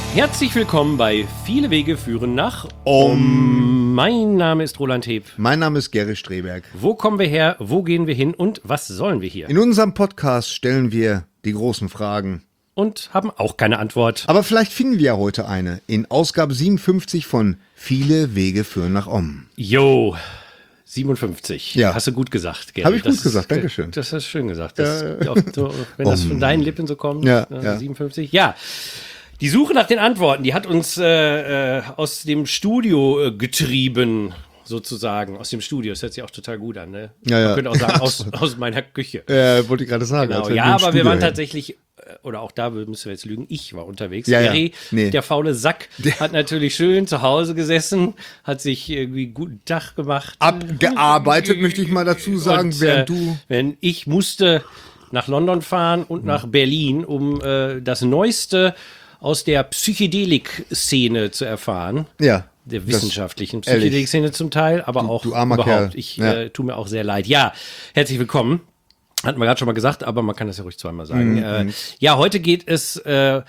Herzlich willkommen bei Viele Wege führen nach Om. Mein Name ist Roland Heb. Mein Name ist Gerry Streberg. Wo kommen wir her, wo gehen wir hin und was sollen wir hier? In unserem Podcast stellen wir die großen Fragen. Und haben auch keine Antwort. Aber vielleicht finden wir ja heute eine. In Ausgabe 57 von Viele Wege führen nach Om. Jo, 57. Ja. Hast du gut gesagt, Gerry. Habe ich gut gesagt, dankeschön. Das hast du schön gesagt. Das, wenn das von deinen Lippen so kommt, Ja. 57. Ja. Die Suche nach den Antworten, die hat uns aus dem Studio getrieben, sozusagen. Aus dem Studio. Das hört sich auch total gut an, ne? Ja. Man könnte auch sagen, aus meiner Küche. Wollte ich gerade sagen. Genau. Ja, aber wir waren tatsächlich, oder auch da müssen wir jetzt lügen, ich war unterwegs. Ja. Gerry, Nee. der faule Sack, hat natürlich schön zu Hause gesessen, hat sich irgendwie guten Tag gemacht. Abgearbeitet, möchte ich mal dazu sagen, Und, während du... Wenn ich musste nach London fahren und nach Berlin, um das Neueste aus der Psychedelik-Szene zu erfahren. Ja. Der wissenschaftlichen Psychedelik-Szene zum Teil, aber auch du armer überhaupt. Kerl. Ich tue mir auch sehr leid. Ja, herzlich willkommen. Hatten wir gerade schon mal gesagt, aber man kann das ja ruhig zweimal sagen. Ja, heute geht es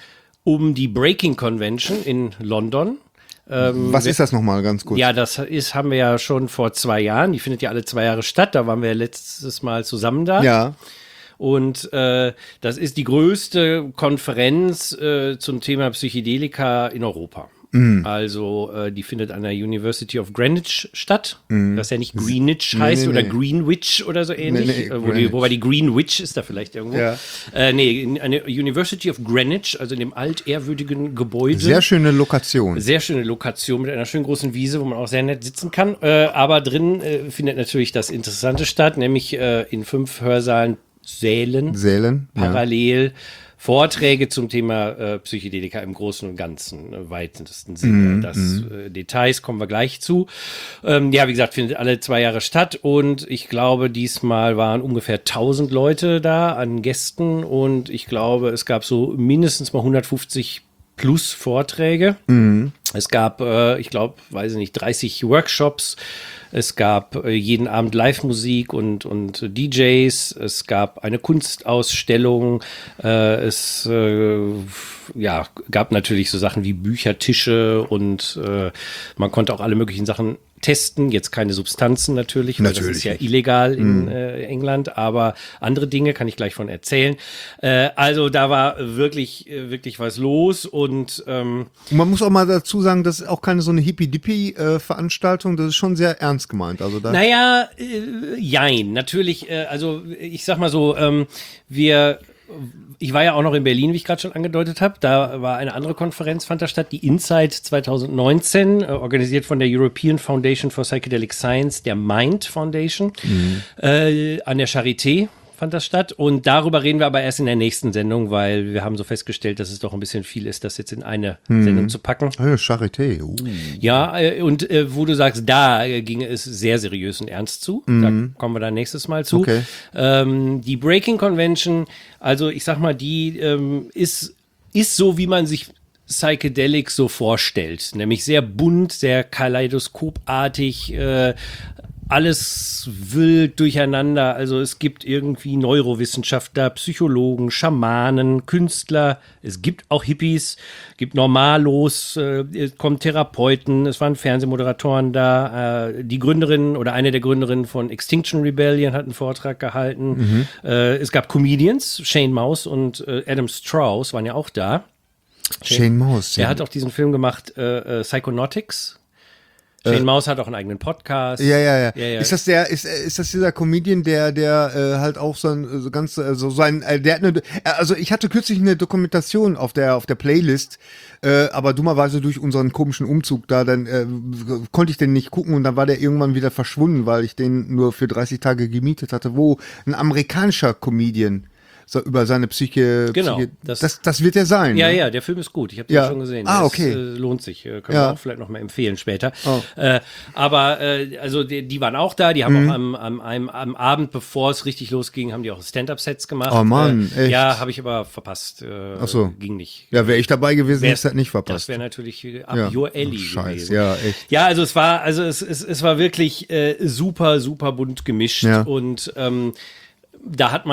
um die Breaking Convention in London. Was ist das nochmal ganz kurz? Ja, haben wir ja schon vor 2 Jahren. Die findet ja alle 2 Jahre statt. Da waren wir letztes Mal zusammen da. Ja. Und das ist die größte Konferenz zum Thema Psychedelika in Europa. Also die findet an der University of Greenwich statt, das ja nicht Greenwich heißt oder Greenwich oder so ähnlich, wobei die Greenwich ist da vielleicht irgendwo. Ja. In eine University of Greenwich, also in dem altehrwürdigen Gebäude. Sehr schöne Lokation. Sehr schöne Lokation mit einer schönen großen Wiese, wo man auch sehr nett sitzen kann. Aber drin findet natürlich das Interessante statt, nämlich in 5 Hörsälen, Sälen. parallel Vorträge zum Thema Psychedelika im Großen und Ganzen, weitesten Sinne. Details kommen wir gleich zu. Ja, wie gesagt, findet alle 2 Jahre statt und ich glaube, diesmal waren ungefähr 1000 Leute da an Gästen und ich glaube, es gab so mindestens mal 150 plus Vorträge. Es gab, ich glaube, 30 Workshops. Es gab jeden Abend Live-Musik und DJs. Es gab eine Kunstausstellung. Es gab natürlich so Sachen wie Büchertische und man konnte auch alle möglichen Sachen testen. Jetzt keine Substanzen natürlich, weil das ist ja illegal in England, aber andere Dinge kann ich gleich von erzählen. Also da war wirklich was los und man muss auch mal dazu sagen, das ist auch keine so eine Hippie-Dippie-Veranstaltung, das ist schon sehr ernst gemeint. Also da jein, natürlich, also ich sag mal so, ich war ja auch noch in Berlin, wie ich gerade schon angedeutet habe. Da war eine andere Konferenz, fand da statt, die Insight 2019, organisiert von der European Foundation for Psychedelic Science, der Mind Foundation, an der Charité fand das statt. Und darüber reden wir aber erst in der nächsten Sendung, weil wir haben so festgestellt, dass es doch ein bisschen viel ist, das jetzt in eine Sendung zu packen. Ja, Charité. Ja, und wo du sagst, da ging es sehr seriös und ernst zu. Da kommen wir dann nächstes Mal zu. Okay. Die Breaking Convention, also ich sag mal, die ist so, wie man sich Psychedelics so vorstellt. Nämlich sehr bunt, sehr kaleidoskopartig, alles wild durcheinander. Also es gibt irgendwie Neurowissenschaftler, Psychologen, Schamanen, Künstler. Es gibt auch Hippies, gibt Normalos, es kommen Therapeuten. Es waren Fernsehmoderatoren da. Die Gründerin oder eine der Gründerinnen von Extinction Rebellion hat einen Vortrag gehalten. Es gab Comedians, Shane Maus und Adam Strauss waren ja auch da. Shane Maus. Er hat auch diesen Film gemacht, Psychonautics. Shane Maus hat auch einen eigenen Podcast. Ja. Ist das dieser Comedian, der halt auch also ich hatte kürzlich eine Dokumentation auf der Playlist, aber dummerweise durch unseren komischen Umzug da, dann konnte ich den nicht gucken und dann war der irgendwann wieder verschwunden, weil ich den nur für 30 Tage gemietet hatte, wo ein amerikanischer Comedian so über seine Psyche. Genau. Das wird er sein. Ja, ne? ja, der Film ist gut. Ich habe den schon gesehen. Okay. Das lohnt sich. Können wir auch vielleicht noch mal empfehlen später. Oh. Aber also die waren auch da. Die haben auch am Abend, bevor es richtig losging, haben die auch Stand-Up-Sets gemacht. Oh Mann, echt? Ja, habe ich aber verpasst. Ach so. Ging nicht. Ja, wäre ich dabei gewesen, hätte ich das nicht verpasst. Das wäre natürlich up your alley gewesen. Ja, echt. Ja, also es war wirklich super, super bunt gemischt und da hat man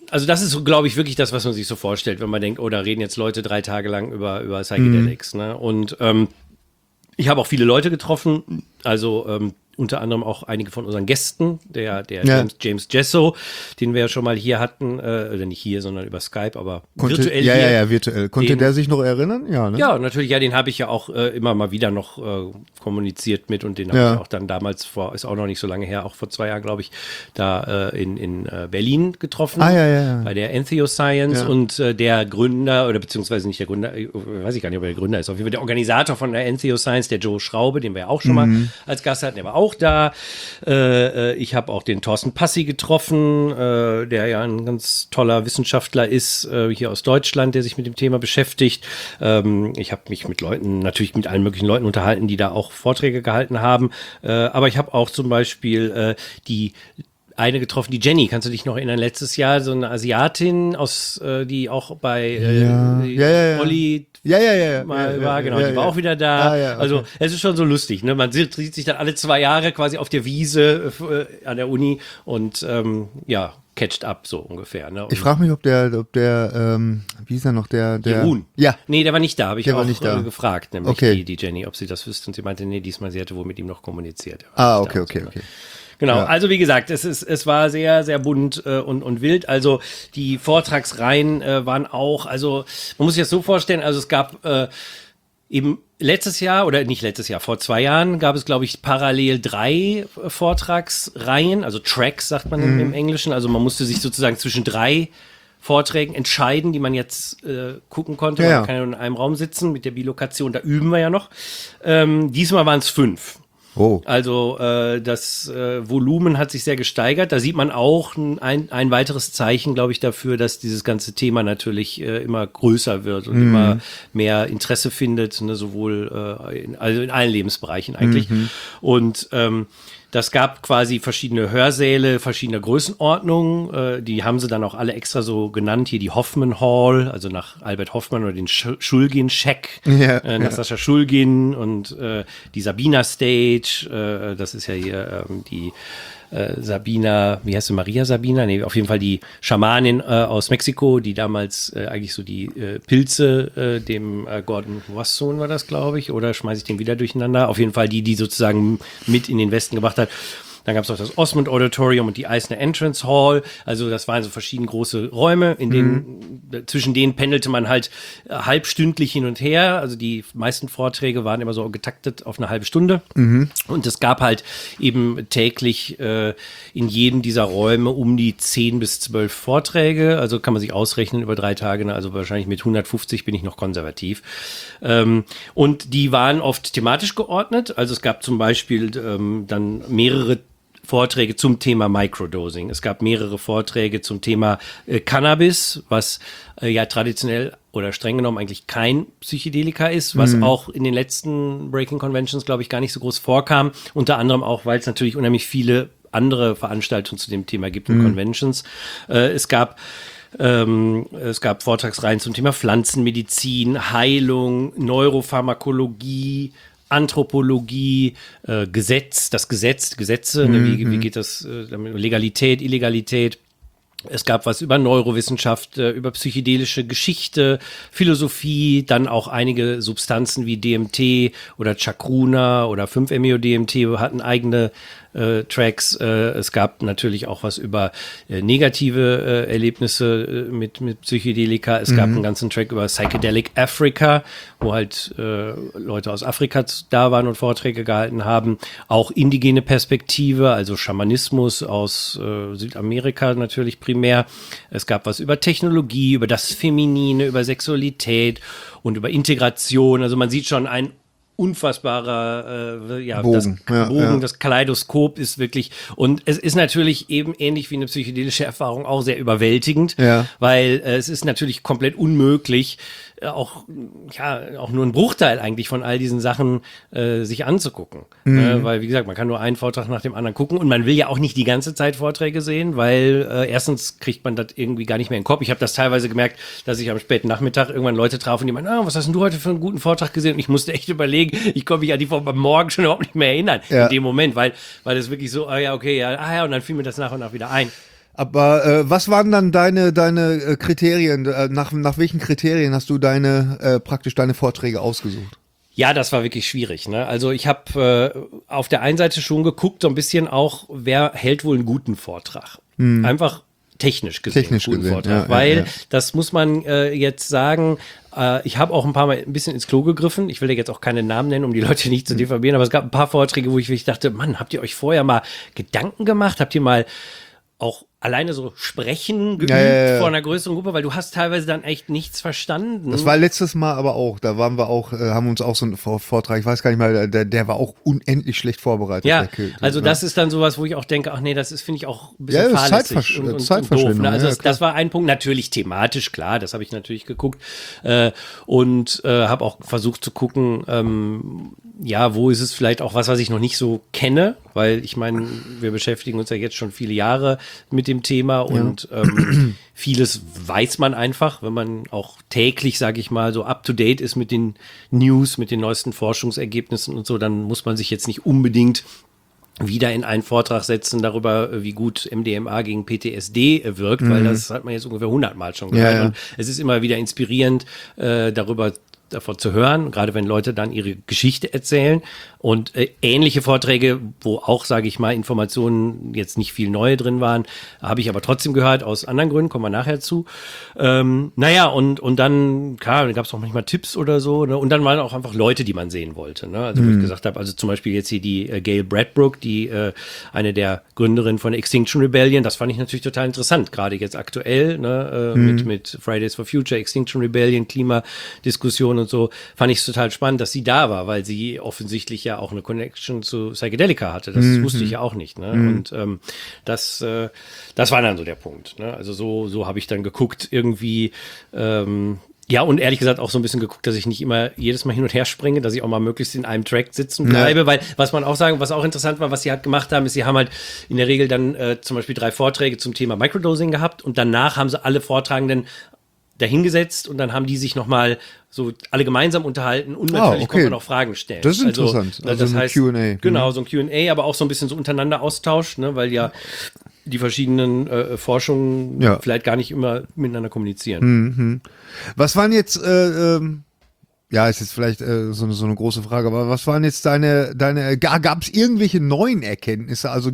Also das ist, glaube ich, wirklich das, was man sich so vorstellt, wenn man denkt, oh, da reden jetzt Leute 3 Tage lang über Psychedelics. Ne? Und ich habe auch viele Leute getroffen, also unter anderem auch einige von unseren Gästen, der James Jesso, den wir ja schon mal hier hatten, oder nicht hier, sondern über Skype, aber virtuell hier. Ja, virtuell. Konnte der sich noch erinnern? Ja, ne? Ja, natürlich, ja, den habe ich ja auch immer mal wieder noch kommuniziert mit und den habe ich auch dann damals ist auch noch nicht so lange her, auch vor 2 Jahren, glaube ich, da in Berlin getroffen. Bei der Entheoscience und der Gründer, oder beziehungsweise nicht der Gründer, weiß ich gar nicht, ob er der Gründer ist, auf jeden Fall der Organisator von der Entheoscience, der Joe Schraube, den wir ja auch schon mal als Gast hatten, der war auch da. Ich habe auch den Thorsten Passy getroffen, der ja ein ganz toller Wissenschaftler ist, hier aus Deutschland, der sich mit dem Thema beschäftigt. Ich habe mich mit Leuten, natürlich mit allen möglichen Leuten unterhalten, die da auch Vorträge gehalten haben. Aber ich habe auch zum Beispiel die eine getroffen, die Jenny, kannst du dich noch erinnern, letztes Jahr, so eine Asiatin die auch bei Olli mal war, genau, die war auch wieder da. Okay. Also es ist schon so lustig, ne? Man sieht sich dann alle 2 Jahre quasi auf der Wiese an der Uni und catcht up so ungefähr. Ne? Ich frage mich, ob der, wie ist er noch, der Jeroen. Ja. Nee, der war nicht da, habe ich der auch nicht da. Gefragt, nämlich die Jenny, ob sie das wüsste und sie meinte, nee, diesmal, sie hätte wohl mit ihm noch kommuniziert. Okay. Genau, also wie gesagt, es war sehr, sehr bunt und wild. Also die Vortragsreihen waren auch, also man muss sich das so vorstellen, also es gab eben vor 2 Jahren gab es, glaube ich, parallel 3 Vortragsreihen, also Tracks sagt man im Englischen. Also man musste sich sozusagen zwischen 3 Vorträgen entscheiden, die man jetzt gucken konnte. Man kann ja in einem Raum sitzen mit der Bilokation, da üben wir ja noch. Diesmal waren es 5. Oh. Also das Volumen hat sich sehr gesteigert. Da sieht man auch ein weiteres Zeichen, glaube ich, dafür, dass dieses ganze Thema natürlich immer größer wird und immer mehr Interesse findet, ne, sowohl in allen Lebensbereichen eigentlich. Und das gab quasi verschiedene Hörsäle, verschiedener Größenordnungen. Die haben sie dann auch alle extra so genannt. Hier die Hoffman Hall, also nach Albert Hoffmann, oder den Schulgin-Scheck nach Sascha Schulgin, und die Sabina Stage. Das ist ja hier die Sabina, wie heißt sie, Maria Sabina? Nee, auf jeden Fall die Schamanin aus Mexiko, die damals eigentlich so die Pilze dem Gordon Wasson war das, glaube ich, oder schmeiße ich den wieder durcheinander? Auf jeden Fall die sozusagen mit in den Westen gebracht hat. Dann gab es auch das Osmond Auditorium und die Eisner Entrance Hall. Also das waren so verschiedene große Räume, in denen zwischen denen pendelte man halt halbstündlich hin und her. Also die meisten Vorträge waren immer so getaktet auf eine halbe Stunde. Und es gab halt eben täglich in jedem dieser Räume um die 10 bis 12 Vorträge. Also kann man sich ausrechnen über 3 Tage. Ne? Also wahrscheinlich mit 150 bin ich noch konservativ. Und die waren oft thematisch geordnet. Also es gab zum Beispiel dann mehrere Vorträge zum Thema Microdosing. Es gab mehrere Vorträge zum Thema Cannabis, was ja traditionell oder streng genommen eigentlich kein Psychedelika ist, was auch in den letzten Breaking Conventions, glaube ich, gar nicht so groß vorkam. Unter anderem auch, weil es natürlich unheimlich viele andere Veranstaltungen zu dem Thema gibt und Conventions. Es gab Vortragsreihen zum Thema Pflanzenmedizin, Heilung, Neuropharmakologie, Anthropologie, Gesetze, ne, wie geht das, Legalität, Illegalität. Es gab was über Neurowissenschaft, über psychedelische Geschichte, Philosophie, dann auch einige Substanzen wie DMT oder Chacruna oder 5-MeO-DMT hatten eigene Tracks. Es gab natürlich auch was über negative Erlebnisse mit Psychedelika. Es gab einen ganzen Track über Psychedelic Africa, wo halt Leute aus Afrika da waren und Vorträge gehalten haben. Auch indigene Perspektive, also Schamanismus aus Südamerika natürlich primär. Es gab was über Technologie, über das Feminine, über Sexualität und über Integration. Also man sieht schon ein unfassbarer Bogen, das Kaleidoskop ist wirklich, und es ist natürlich eben ähnlich wie eine psychedelische Erfahrung auch sehr überwältigend, weil es ist natürlich komplett unmöglich, auch nur einen Bruchteil eigentlich von all diesen Sachen sich anzugucken. Weil, wie gesagt, man kann nur einen Vortrag nach dem anderen gucken und man will ja auch nicht die ganze Zeit Vorträge sehen, weil erstens kriegt man das irgendwie gar nicht mehr in den Kopf. Ich habe das teilweise gemerkt, dass ich am späten Nachmittag irgendwann Leute traf und die meinten, was hast denn du heute für einen guten Vortrag gesehen? Und ich musste echt überlegen, ich konnte mich an die von morgen schon überhaupt nicht mehr erinnern in dem Moment, weil es wirklich so, und dann fiel mir das nach und nach wieder ein. Aber was waren dann deine Kriterien? Nach welchen Kriterien hast du praktisch deine Vorträge ausgesucht? Ja, das war wirklich schwierig. Ne? Also ich habe auf der einen Seite schon geguckt, so ein bisschen auch, wer hält wohl einen guten Vortrag. Einfach technisch gesehen, Vortrag, weil das muss man jetzt sagen, ich habe auch ein paar Mal ein bisschen ins Klo gegriffen. Ich will ja jetzt auch keine Namen nennen, um die Leute nicht zu diffamieren, aber es gab ein paar Vorträge, wo ich wirklich dachte, Mann, habt ihr euch vorher mal Gedanken gemacht? Habt ihr mal auch alleine so sprechen geübt vor einer größeren Gruppe, weil du hast teilweise dann echt nichts verstanden. Das war letztes Mal aber auch, da waren wir auch, haben uns auch so einen Vortrag, ich weiß gar nicht mal, der war auch unendlich schlecht vorbereitet. Ja, also das ist dann sowas, wo ich auch denke, ach nee, das ist, finde ich auch ein bisschen fahrlässig und doof. Ne? Also das war ein Punkt, natürlich thematisch, klar, das habe ich natürlich geguckt und habe auch versucht zu gucken, wo ist es vielleicht auch was ich noch nicht so kenne, weil ich meine, wir beschäftigen uns ja jetzt schon viele Jahre mit dem Thema und vieles weiß man einfach, wenn man auch täglich, sage ich mal, so up to date ist mit den News, mit den neuesten Forschungsergebnissen und so, dann muss man sich jetzt nicht unbedingt wieder in einen Vortrag setzen darüber, wie gut MDMA gegen PTSD wirkt, weil das hat man jetzt ungefähr 100-mal schon gehört. Und es ist immer wieder inspirierend, davon zu hören, gerade wenn Leute dann ihre Geschichte erzählen und ähnliche Vorträge, wo auch, sage ich mal, Informationen jetzt nicht viel neue drin waren, habe ich aber trotzdem gehört, aus anderen Gründen, kommen wir nachher zu. Und dann, klar, da gab es auch manchmal Tipps oder so, ne? Und dann waren auch einfach Leute, die man sehen wollte, ne? Also wo ich gesagt habe, also zum Beispiel jetzt hier die Gail Bradbrook, die eine der Gründerinnen von Extinction Rebellion, das fand ich natürlich total interessant, gerade jetzt aktuell, ne? Mit Fridays for Future, Extinction Rebellion, Klimadiskussion und so, fand ich es total spannend, dass sie da war, weil sie offensichtlich ja auch eine Connection zu Psychedelika hatte. Das wusste ich ja auch nicht. Ne? Und das war dann so der Punkt. Ne? Also so habe ich dann geguckt, irgendwie, und ehrlich gesagt auch so ein bisschen geguckt, dass ich nicht immer jedes Mal hin und her springe, dass ich auch mal möglichst in einem Track sitzen bleibe, weil was auch interessant war, was sie halt gemacht haben, ist, sie haben halt in der Regel dann zum Beispiel 3 Vorträge zum Thema Microdosing gehabt und danach haben sie alle Vortragenden dahingesetzt und dann haben die sich nochmal so alle gemeinsam unterhalten und natürlich konnte man auch Fragen stellen. Das ist interessant. Also das heißt, Q&A. Genau, so ein Q&A, aber auch so ein bisschen so untereinander Austausch, ne, weil ja die verschiedenen Forschungen vielleicht gar nicht immer miteinander kommunizieren. Was waren jetzt ist jetzt vielleicht so eine große Frage, aber was waren jetzt gab es irgendwelche neuen Erkenntnisse? Also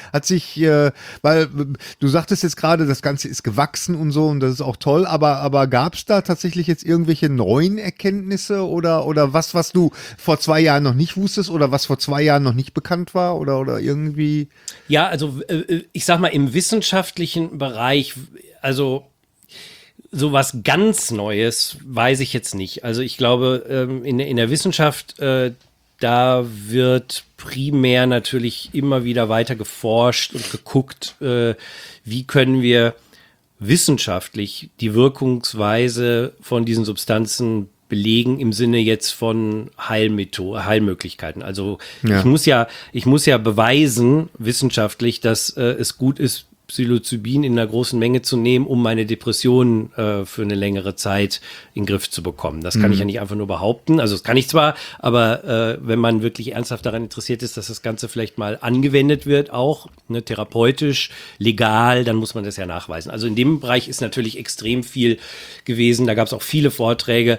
weil du sagtest jetzt gerade, das Ganze ist gewachsen und so und das ist auch toll, aber gab es da tatsächlich jetzt irgendwelche neuen Erkenntnisse oder was du vor 2 Jahren noch nicht wusstest oder was vor 2 Jahren noch nicht bekannt war oder irgendwie? Ja, also ich sag mal, im wissenschaftlichen Bereich, also so was ganz Neues weiß ich jetzt nicht. Also ich glaube, in der Wissenschaft, da wird primär natürlich immer wieder weiter geforscht und geguckt, wie können wir wissenschaftlich die Wirkungsweise von diesen Substanzen belegen im Sinne jetzt von Heilmöglichkeiten. Also ich muss ja beweisen wissenschaftlich, dass es gut ist, Psilocybin in einer großen Menge zu nehmen, um meine Depression für eine längere Zeit in den Griff zu bekommen. Das kann ich ja nicht einfach nur behaupten. Also das kann ich zwar, aber wenn man wirklich ernsthaft daran interessiert ist, dass das Ganze vielleicht mal angewendet wird, auch therapeutisch, legal, dann muss man das ja nachweisen. Also in dem Bereich ist natürlich extrem viel gewesen. Da gab es auch viele Vorträge,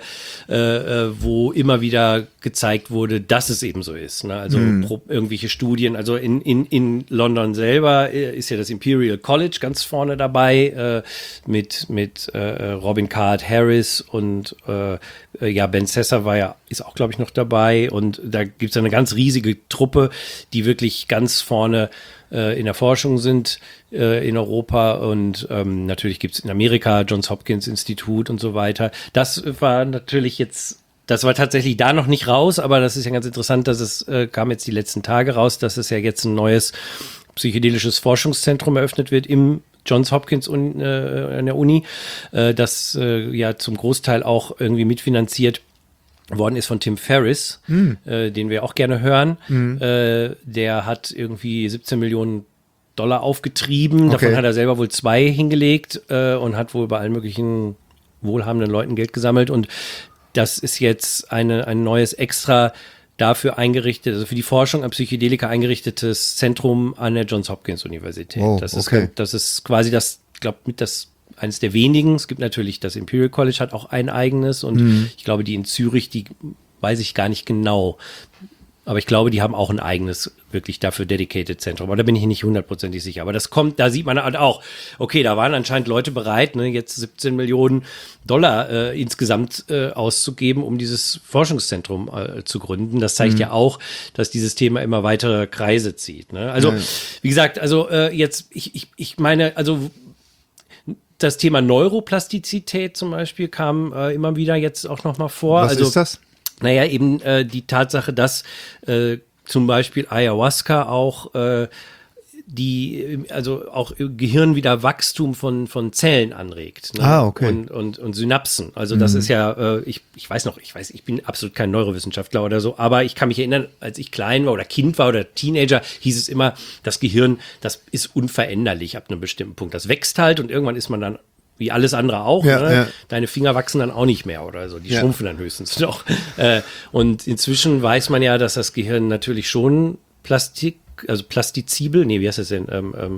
wo immer wieder gezeigt wurde, dass es eben so ist. Ne? Also irgendwelche Studien. Also in London selber ist ja das Imperial College ganz vorne dabei mit Robin Card Harris und Ben Sessa ist auch, glaube ich, noch dabei. Und da gibt es eine ganz riesige Truppe, die wirklich ganz vorne in der Forschung sind in Europa und natürlich gibt es in Amerika Johns Hopkins Institut und so weiter. Das war tatsächlich da noch nicht raus, aber das ist ja ganz interessant, dass es kam jetzt die letzten Tage raus, dass es ja jetzt ein neues psychedelisches Forschungszentrum eröffnet wird im Johns Hopkins an der Uni, das ja zum Großteil auch irgendwie mitfinanziert worden ist von Tim Ferriss, den wir auch gerne hören. Der hat irgendwie 17 Millionen Dollar aufgetrieben. Okay. Davon hat er selber wohl 2 hingelegt und hat wohl bei allen möglichen wohlhabenden Leuten Geld gesammelt. Und das ist jetzt ein neues extra dafür eingerichtet, also für die Forschung an Psychedelika eingerichtetes Zentrum an der Johns Hopkins Universität. Oh, das okay. ist quasi das, ich glaube, eines der wenigen. Es gibt natürlich das Imperial College hat auch ein eigenes und ich glaube, die in Zürich, die weiß ich gar nicht genau. Aber ich glaube, die haben auch ein eigenes, wirklich dafür dedicated Zentrum. Aber da bin ich nicht hundertprozentig sicher. Aber das kommt, da sieht man halt auch, okay, da waren anscheinend Leute bereit, ne, jetzt 17 Millionen Dollar insgesamt auszugeben, um dieses Forschungszentrum zu gründen. Das zeigt ja auch, dass dieses Thema immer weitere Kreise zieht. Ne? Also, wie gesagt, also jetzt, ich meine, also das Thema Neuroplastizität zum Beispiel kam immer wieder jetzt auch nochmal vor. Was ist das? Naja, eben die Tatsache, dass zum Beispiel Ayahuasca auch also auch im Gehirn wieder Wachstum von Zellen anregt. Ne? Ah, okay. Und Synapsen. Also das ist ja, ich bin absolut kein Neurowissenschaftler oder so, aber ich kann mich erinnern, als ich klein war oder Kind war oder Teenager, hieß es immer, das Gehirn, das ist unveränderlich ab einem bestimmten Punkt. Das wächst halt und irgendwann ist man dann wie alles andere auch, ja, ne? Ja. Deine Finger wachsen dann auch nicht mehr oder so, die schrumpfen dann höchstens noch. Und inzwischen weiß man ja, dass das Gehirn natürlich schon plastizibel, nee, wie heißt das denn?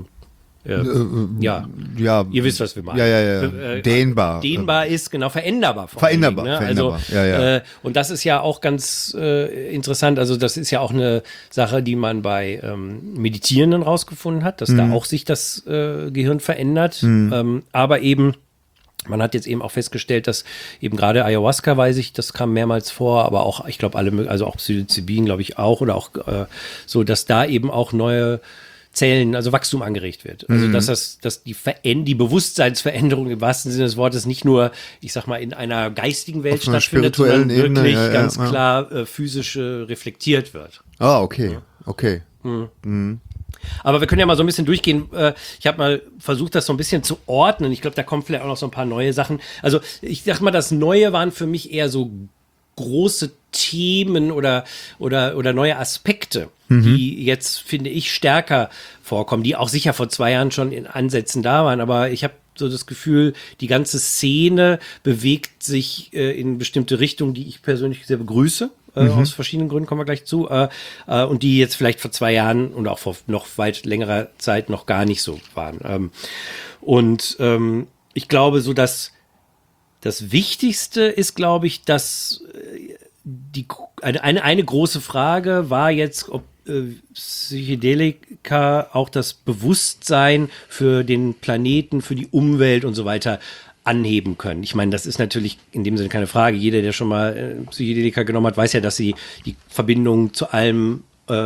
Ja, ihr wisst, was wir meinen. Ja. Dehnbar ist, genau, veränderbar. Veränderbar, ne? veränderbar. Also, und das ist ja auch ganz interessant, also das ist ja auch eine Sache, die man bei Meditierenden rausgefunden hat, dass da auch sich das Gehirn verändert, aber eben man hat jetzt eben auch festgestellt, dass eben gerade Ayahuasca, weiß ich, das kam mehrmals vor, aber auch, ich glaube, also auch Psilocybin, glaube ich auch, oder auch so, dass da eben auch neue Zellen, also Wachstum angeregt wird. Also dass die Bewusstseinsveränderung im wahrsten Sinne des Wortes nicht nur, ich sag mal, in einer geistigen Welt stattfindet, sondern wirklich ganz klar physisch reflektiert wird. Ah, okay. Okay. Aber wir können ja mal so ein bisschen durchgehen. Ich habe mal versucht, das so ein bisschen zu ordnen. Ich glaube, da kommen vielleicht auch noch so ein paar neue Sachen. Also ich sag mal, das Neue waren für mich eher so große Themen oder neue Aspekte, die jetzt, finde ich, stärker vorkommen, die auch sicher vor 2 Jahren schon in Ansätzen da waren. Aber ich habe so das Gefühl, die ganze Szene bewegt sich in bestimmte Richtungen, die ich persönlich sehr begrüße. Aus verschiedenen Gründen kommen wir gleich zu. Und die jetzt vielleicht vor 2 Jahren und auch vor noch weit längerer Zeit noch gar nicht so waren. Ich glaube, so dass das Wichtigste ist, glaube ich, dass eine große Frage war jetzt, ob Psychedelika auch das Bewusstsein für den Planeten, für die Umwelt und so weiter anheben können. Ich meine, das ist natürlich in dem Sinne keine Frage. Jeder, der schon mal Psychedelika genommen hat, weiß ja, dass sie die Verbindung zu allem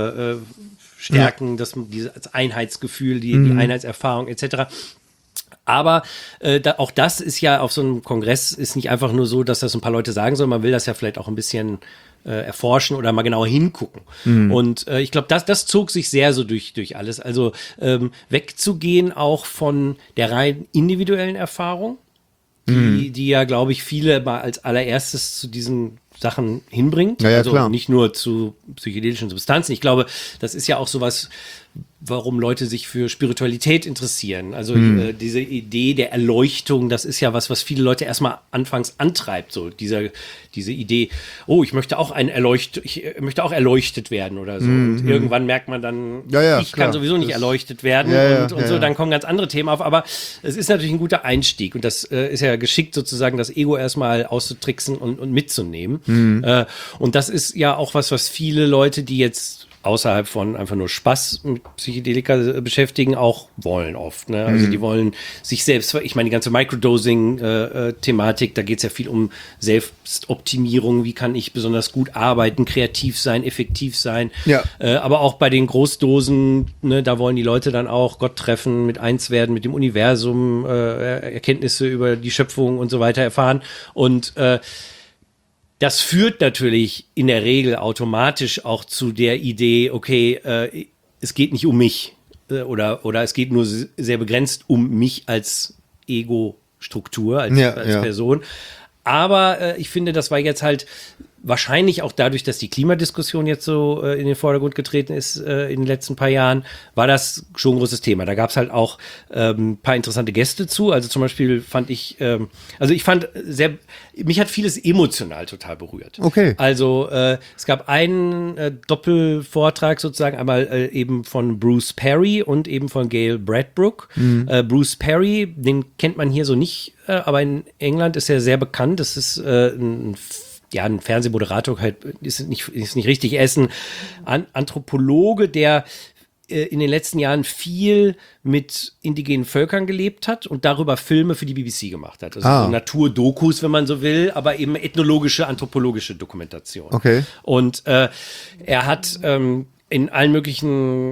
stärken, dieses Einheitsgefühl, die Einheitserfahrung etc. Aber auch das ist ja auf so einem Kongress ist nicht einfach nur so, dass das ein paar Leute sagen sollen. Man will das ja vielleicht auch ein bisschen erforschen oder mal genauer hingucken. Und ich glaube, das zog sich sehr so durch alles. Also wegzugehen auch von der rein individuellen Erfahrung, die ja, glaube ich, viele mal als allererstes zu diesen Sachen hinbringt. Ja, also klar. nicht nur zu psychedelischen Substanzen. Ich glaube, das ist ja auch sowas, warum Leute sich für Spiritualität interessieren. Also diese Idee der Erleuchtung, das ist ja was viele Leute erstmal anfangs antreibt. So diese Idee, oh, ich möchte auch erleuchtet werden oder so. Und irgendwann merkt man dann, ich kann sowieso nicht erleuchtet werden und so, dann kommen ganz andere Themen auf. Aber es ist natürlich ein guter Einstieg und das ist ja geschickt sozusagen, das Ego erstmal auszutricksen und mitzunehmen. Und das ist ja auch was viele Leute, die jetzt außerhalb von einfach nur Spaß mit Psychedelika beschäftigen, auch wollen oft. Ne? Also die wollen sich selbst, ich meine, die ganze Microdosing-Thematik, da geht es ja viel um Selbstoptimierung, wie kann ich besonders gut arbeiten, kreativ sein, effektiv sein. Ja. Aber auch bei den Großdosen, ne, da wollen die Leute dann auch Gott treffen, mit eins werden, mit dem Universum, Erkenntnisse über die Schöpfung und so weiter erfahren. Und das führt natürlich in der Regel automatisch auch zu der Idee, okay, es geht nicht um mich oder es geht nur sehr begrenzt um mich als Ego-Struktur, als Person. Aber ich finde, das war jetzt halt wahrscheinlich auch dadurch, dass die Klimadiskussion jetzt so in den Vordergrund getreten ist in den letzten paar Jahren, war das schon ein großes Thema. Da gab es halt auch ein paar interessante Gäste zu. Also zum Beispiel fand ich, mich hat vieles emotional total berührt. Okay. Also es gab einen Doppelvortrag sozusagen, einmal eben von Bruce Perry und eben von Gail Bradbrook. Bruce Perry, den kennt man hier so nicht, aber in England ist er sehr bekannt. Das ist ein Fernsehmoderator, halt, ist nicht richtig essen. Anthropologe, der in den letzten Jahren viel mit indigenen Völkern gelebt hat und darüber Filme für die BBC gemacht hat. Also so Naturdokus, wenn man so will, aber eben ethnologische, anthropologische Dokumentation. Okay. Und er hat in allen möglichen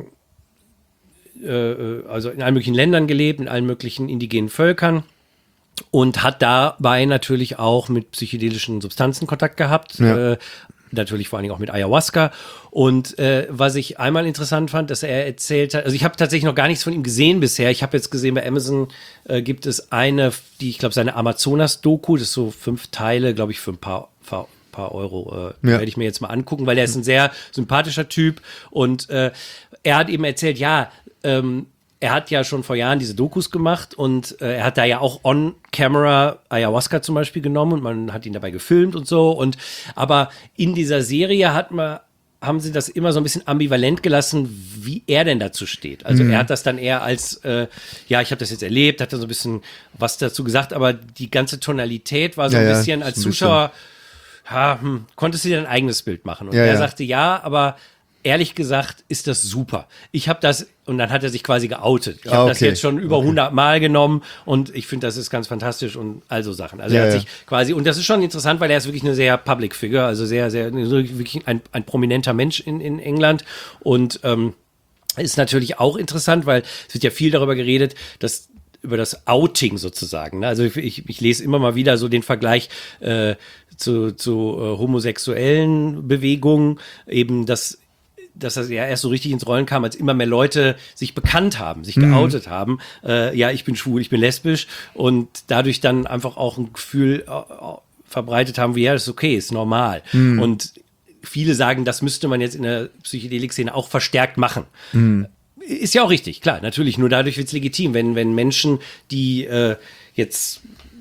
Ländern gelebt, in allen möglichen indigenen Völkern. Und hat dabei natürlich auch mit psychedelischen Substanzen Kontakt gehabt. Ja. Natürlich vor allen Dingen auch mit Ayahuasca. Und was ich einmal interessant fand, dass er erzählt hat, also ich habe tatsächlich noch gar nichts von ihm gesehen bisher. Ich habe jetzt gesehen, bei Amazon gibt es eine, ich glaube, seine Amazonas-Doku, das ist so 5 Teile, glaube ich, für ein paar Euro. Werde ich mir jetzt mal angucken, weil er ist ein sehr sympathischer Typ. Und er hat eben erzählt, er hat ja schon vor Jahren diese Dokus gemacht und er hat da ja auch on-camera Ayahuasca zum Beispiel genommen und man hat ihn dabei gefilmt und so. Aber in dieser Serie haben sie das immer so ein bisschen ambivalent gelassen, wie er denn dazu steht. Also er hat das dann eher als, ich habe das jetzt erlebt, hat da so ein bisschen was dazu gesagt, aber die ganze Tonalität war so ein bisschen als Zuschauer, konntest du dir dein eigenes Bild machen. Und er sagte, aber ehrlich gesagt ist das super. Ich habe das, und dann hat er sich quasi geoutet. Ich habe das jetzt schon über 100 Mal genommen und ich finde, das ist ganz fantastisch und all so Sachen. Also er hat sich quasi, und das ist schon interessant, weil er ist wirklich eine sehr Public Figure, also sehr, sehr, wirklich ein prominenter Mensch in England und ist natürlich auch interessant, weil es wird ja viel darüber geredet, dass über das Outing sozusagen. Ne? Also ich lese immer mal wieder so den Vergleich zu homosexuellen Bewegungen, eben dass das ja erst so richtig ins Rollen kam, als immer mehr Leute sich bekannt haben, sich geoutet haben. Ich bin schwul, ich bin lesbisch und dadurch dann einfach auch ein Gefühl verbreitet haben, wie das ist okay, ist normal. Und viele sagen, das müsste man jetzt in der Psychedelik-Szene auch verstärkt machen. Ist ja auch richtig, klar, natürlich, nur dadurch wird es legitim, wenn Menschen, die jetzt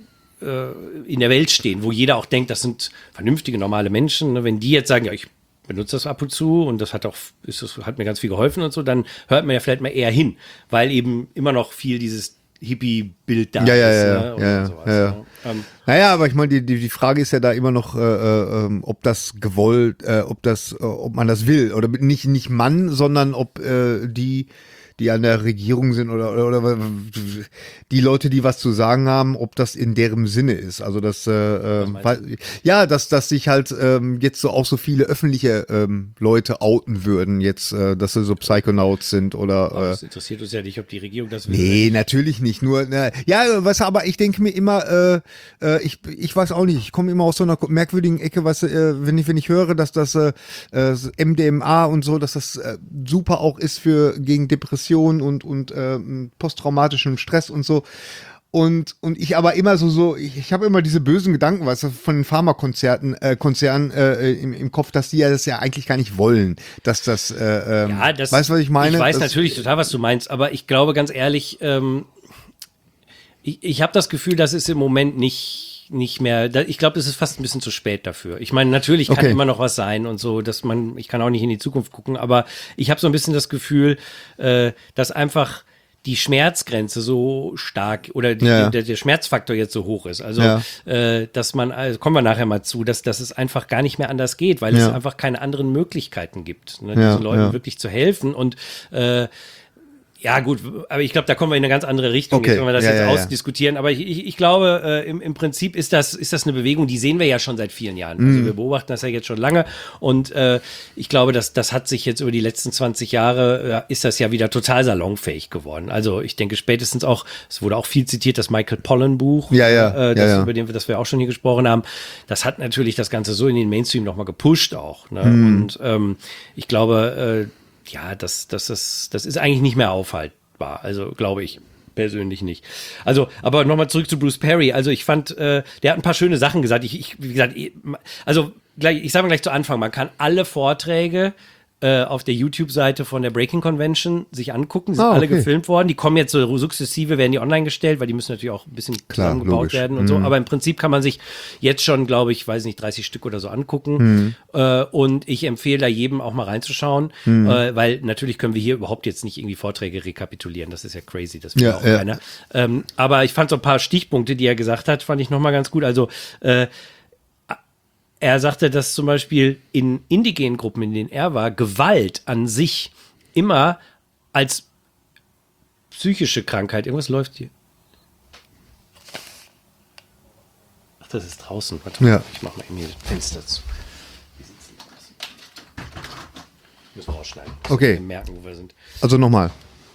in der Welt stehen, wo jeder auch denkt, das sind vernünftige, normale Menschen, ne, wenn die jetzt sagen, ich benutze das ab und zu und das hat mir ganz viel geholfen und so, dann hört man ja vielleicht mal eher hin, weil eben immer noch viel dieses Hippie-Bild da ist. Naja, aber ich meine, die Frage ist ja da immer noch, ob das gewollt, ob man das will oder nicht Mann, sondern ob die an der Regierung sind oder die Leute, die was zu sagen haben, ob das in deren Sinne ist. Also dass dass sich halt jetzt so auch so viele öffentliche Leute outen würden, jetzt, dass sie so Psychonauts sind oder. Das interessiert uns ja nicht, ob die Regierung das will. Nee, natürlich nicht. Nur, aber ich denke mir immer, ich weiß auch nicht, ich komme immer aus so einer merkwürdigen Ecke, wenn ich höre, dass das MDMA und so, dass das super auch ist gegen Depressionen und posttraumatischem Stress und so. Und ich aber immer ich habe immer diese bösen Gedanken, weißt du, von den Pharmakonzernen im Kopf, dass die ja das ja eigentlich gar nicht wollen, dass das, weißt du, was ich meine? Ich weiß natürlich total, was du meinst, aber ich glaube ganz ehrlich, ich habe das Gefühl, das ist im Moment nicht mehr, ich glaube, es ist fast ein bisschen zu spät dafür. Ich meine, natürlich kann immer noch was sein und so, ich kann auch nicht in die Zukunft gucken, aber ich habe so ein bisschen das Gefühl, dass einfach die Schmerzgrenze so stark oder der Schmerzfaktor jetzt so hoch ist. Also, dass kommen wir nachher mal zu, dass es einfach gar nicht mehr anders geht, weil es einfach keine anderen Möglichkeiten gibt, ne, diesen Leuten wirklich zu helfen und ja, gut, aber ich glaube, da kommen wir in eine ganz andere Richtung, wenn wir das jetzt ausdiskutieren. Aber ich glaube, im Prinzip ist das eine Bewegung, die sehen wir ja schon seit vielen Jahren. Also wir beobachten das ja jetzt schon lange. Und ich glaube, das hat sich jetzt über die letzten 20 Jahre, ist das ja wieder total salonfähig geworden. Also ich denke spätestens auch, es wurde auch viel zitiert, das Michael Pollan-Buch, über das wir auch schon hier gesprochen haben. Das hat natürlich das Ganze so in den Mainstream nochmal gepusht auch. Ne? Und ich glaube, das ist eigentlich nicht mehr aufhaltbar. Also glaube ich persönlich nicht. Also, aber nochmal zurück zu Bruce Perry. Also ich fand, der hat ein paar schöne Sachen gesagt. Wie gesagt, also ich sage mal gleich zu Anfang, man kann alle Vorträge auf der YouTube-Seite von der Breaking Convention sich angucken. Die sind alle gefilmt worden. Die kommen jetzt so sukzessive, werden die online gestellt, weil die müssen natürlich auch ein bisschen zusammengebaut werden und so. Aber im Prinzip kann man sich jetzt schon, glaube ich, weiß nicht, 30 Stück oder so angucken. Und ich empfehle da jedem auch mal reinzuschauen, weil natürlich können wir hier überhaupt jetzt nicht irgendwie Vorträge rekapitulieren. Das ist ja crazy, das will auch keiner. Aber ich fand so ein paar Stichpunkte, die er gesagt hat, fand ich nochmal ganz gut. Also er sagte, dass zum Beispiel in indigenen Gruppen, in denen er war, Gewalt an sich immer als psychische Krankheit, irgendwas läuft hier. Ach, das ist draußen. Warte, ich mach mal eben hier das Fenster zu. Müssen wir rausschneiden. Okay. Wir merken, wo wir sind. Also nochmal.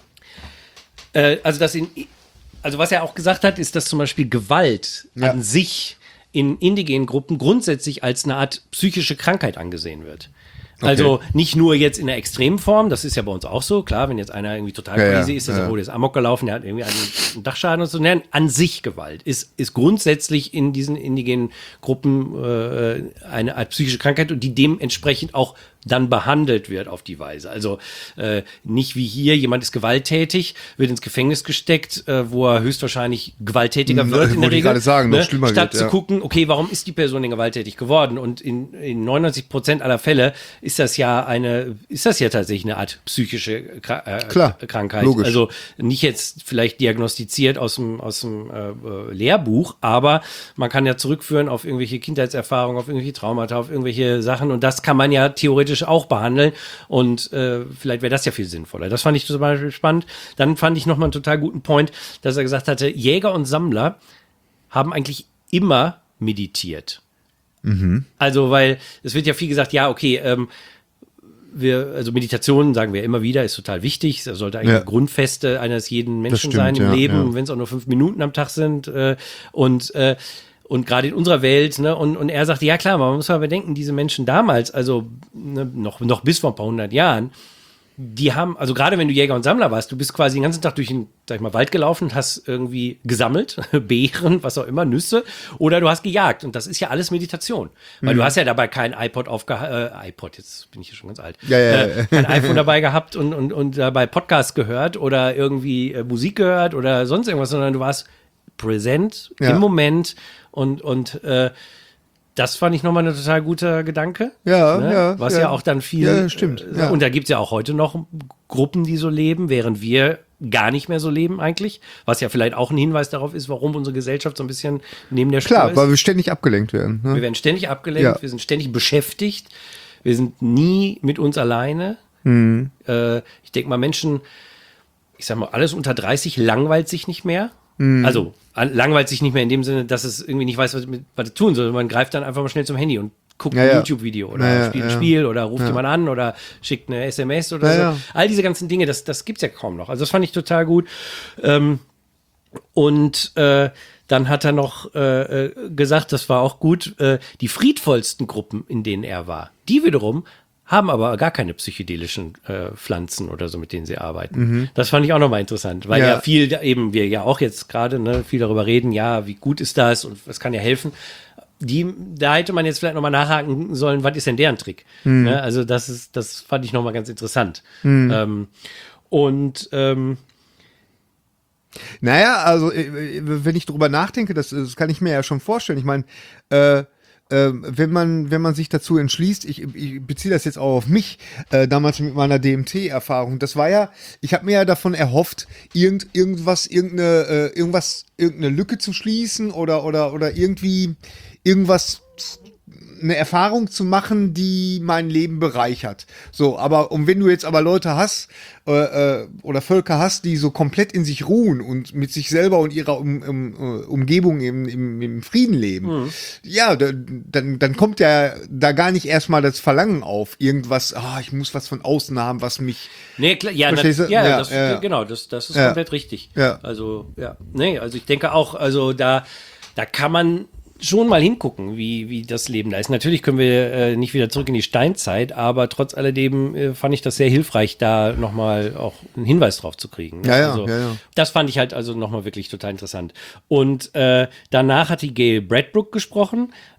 Also was er auch gesagt hat, ist, dass zum Beispiel Gewalt an sich in indigenen Gruppen grundsätzlich als eine Art psychische Krankheit angesehen wird. Also nicht nur jetzt in der extremen Form, das ist ja bei uns auch so, klar, wenn jetzt einer irgendwie total crazy ist, der ist Amok gelaufen, der hat irgendwie einen Dachschaden und so, nein, an sich Gewalt ist grundsätzlich in diesen indigenen Gruppen eine Art psychische Krankheit und die dementsprechend auch dann behandelt wird auf die Weise. Also nicht wie hier, jemand ist gewalttätig, wird ins Gefängnis gesteckt, wo er höchstwahrscheinlich gewalttätiger wird in der Regel. Ich gerade sagen, noch schlimmer statt zu gucken, okay, warum ist die Person denn gewalttätig geworden? Und in 99% aller Fälle ist das ja tatsächlich eine Art psychische Krankheit. Logisch. Also nicht jetzt vielleicht diagnostiziert aus dem Lehrbuch, aber man kann ja zurückführen auf irgendwelche Kindheitserfahrungen, auf irgendwelche Traumata, auf irgendwelche Sachen und das kann man ja theoretisch auch behandeln und vielleicht wäre das ja viel sinnvoller. Das fand ich zum Beispiel spannend. Dann fand ich nochmal einen total guten Point, dass er gesagt hatte, Jäger und Sammler haben eigentlich immer meditiert. Also, weil es wird ja viel gesagt, ja, okay, also Meditation, sagen wir immer wieder, ist total wichtig. Das sollte eigentlich eine Grundfeste eines jeden Menschen sein im Leben, wenn es auch nur 5 Minuten am Tag sind. Und gerade in unserer Welt, ne, und er sagte, ja klar, man muss mal bedenken, diese Menschen damals, also noch bis vor ein paar 100 Jahren, die haben, also gerade wenn du Jäger und Sammler warst, du bist quasi den ganzen Tag durch den, sag ich mal, Wald gelaufen und hast irgendwie gesammelt, Beeren, was auch immer, Nüsse, oder du hast gejagt. Und das ist ja alles Meditation. Weil du hast ja dabei kein iPod, jetzt bin ich hier schon ganz alt, kein iPhone dabei gehabt und dabei Podcast gehört oder irgendwie Musik gehört oder sonst irgendwas, sondern du warst präsent im Moment und das fand ich nochmal ein total guter Gedanke. Was ja auch dann viel. Ja, stimmt. Und da gibt es ja auch heute noch Gruppen, die so leben, während wir gar nicht mehr so leben eigentlich. Was ja vielleicht auch ein Hinweis darauf ist, warum unsere Gesellschaft so ein bisschen neben der Spur ist. Klar, weil wir ständig abgelenkt werden. Ne? Wir werden ständig abgelenkt, wir sind ständig beschäftigt. Wir sind nie mit uns alleine. Ich denke mal, Menschen, ich sag mal, alles unter 30 langweilt sich nicht mehr. Also langweilt sich nicht mehr in dem Sinne, dass es irgendwie nicht weiß, was es tun soll. Man greift dann einfach mal schnell zum Handy und guckt ein YouTube-Video oder spielt ein Spiel oder ruft jemand an oder schickt eine SMS oder so. All diese ganzen Dinge, das gibt's ja kaum noch. Also das fand ich total gut. Und dann hat er noch gesagt, das war auch gut, die friedvollsten Gruppen, in denen er war, die wiederum haben aber gar keine psychedelischen Pflanzen oder so, mit denen sie arbeiten. Das fand ich auch nochmal interessant, weil ja viel, eben wir ja auch jetzt gerade viel darüber reden, ja, wie gut ist das und was kann ja helfen. Da hätte man jetzt vielleicht nochmal nachhaken sollen, was ist denn deren Trick? Ne? Also das fand ich nochmal ganz interessant. Naja, also wenn ich drüber nachdenke, das kann ich mir ja schon vorstellen. Ich meine, wenn man sich dazu entschließt, ich beziehe das jetzt auch auf mich, damals mit meiner DMT-Erfahrung, das war ja, ich habe mir ja davon erhofft, irgendeine Lücke zu schließen oder irgendwie irgendwas, eine Erfahrung zu machen, die mein Leben bereichert. So, aber und wenn du jetzt aber Leute hast oder Völker hast, die so komplett in sich ruhen und mit sich selber und ihrer Umgebung im Frieden leben, ja, dann kommt ja da gar nicht erstmal das Verlangen auf, irgendwas, ich muss was von außen haben, was mich. Nee, klar, genau, das ist komplett richtig. Ja. Also, also ich denke auch, also da kann man schon mal hingucken, wie das Leben da ist. Natürlich können wir nicht wieder zurück in die Steinzeit, aber trotz alledem fand ich das sehr hilfreich, da nochmal auch einen Hinweis drauf zu kriegen. Ja. Das fand ich halt also nochmal wirklich total interessant. Und danach hat die Gail Bradbrook gesprochen.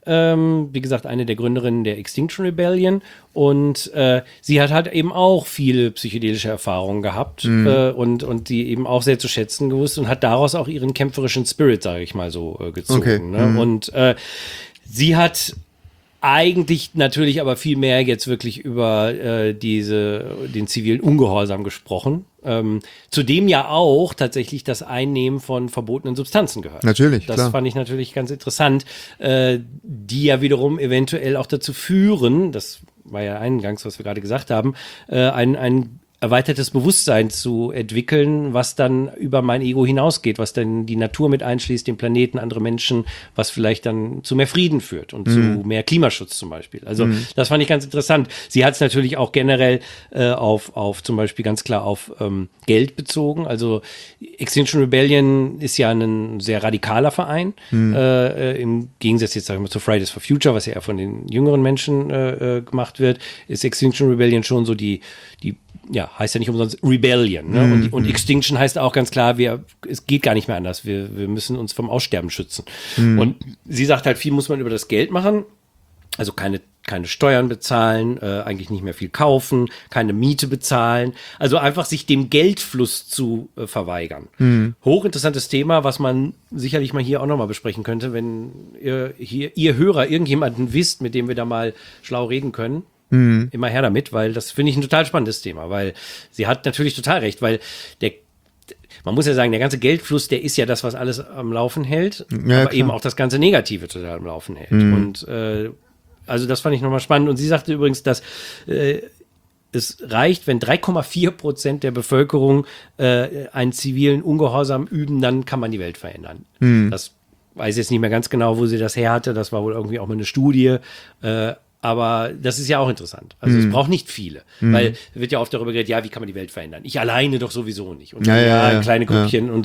wie gesagt, eine der Gründerinnen der Extinction Rebellion. Und sie hat halt eben auch viele psychedelische Erfahrungen gehabt und die eben auch sehr zu schätzen gewusst und hat daraus auch ihren kämpferischen Spirit, sage ich mal so, gezogen. Okay. Ne? Und sie hat eigentlich natürlich aber viel mehr jetzt wirklich über den zivilen Ungehorsam gesprochen, zu dem ja auch tatsächlich das Einnehmen von verbotenen Substanzen gehört. Natürlich, das klar. fand ich natürlich ganz interessant, die ja wiederum eventuell auch dazu führen, das war ja eingangs, was wir gerade gesagt haben, ein erweitertes Bewusstsein zu entwickeln, was dann über mein Ego hinausgeht, was dann die Natur mit einschließt, den Planeten, andere Menschen, was vielleicht dann zu mehr Frieden führt und zu mehr Klimaschutz zum Beispiel. Also das fand ich ganz interessant. Sie hat es natürlich auch generell auf zum Beispiel ganz klar auf Geld bezogen. Also Extinction Rebellion ist ja ein sehr radikaler Verein, im Gegensatz jetzt, sagen wir mal, zu Fridays for Future, was ja eher von den jüngeren Menschen gemacht wird, ist Extinction Rebellion schon so die heißt ja nicht umsonst Rebellion. Ne? Und Extinction heißt auch ganz klar, es geht gar nicht mehr anders. Wir müssen uns vom Aussterben schützen. Und sie sagt halt, viel muss man über das Geld machen. Also keine Steuern bezahlen, eigentlich nicht mehr viel kaufen, keine Miete bezahlen. Also einfach sich dem Geldfluss zu verweigern. Hochinteressantes Thema, was man sicherlich mal hier auch nochmal besprechen könnte, wenn ihr Hörer irgendjemanden wisst, mit dem wir da mal schlau reden können. Immer her damit, weil das finde ich ein total spannendes Thema, weil sie hat natürlich total recht, weil man muss ja sagen, der ganze Geldfluss, der ist ja das, was alles am Laufen hält, Ja, aber klar. eben auch das ganze Negative total am Laufen hält. Und also das fand ich nochmal spannend. Und sie sagte übrigens, dass es reicht, wenn 3,4% der Bevölkerung einen zivilen Ungehorsam üben, dann kann man die Welt verändern. Das weiß jetzt nicht mehr ganz genau, wo sie das her hatte. Das war wohl irgendwie auch mal eine Studie. Aber das ist ja auch interessant. Also es braucht nicht viele, weil wird ja oft darüber geredet, ja, wie kann man die Welt verändern? Ich alleine doch sowieso nicht. Und kleine Grüppchen und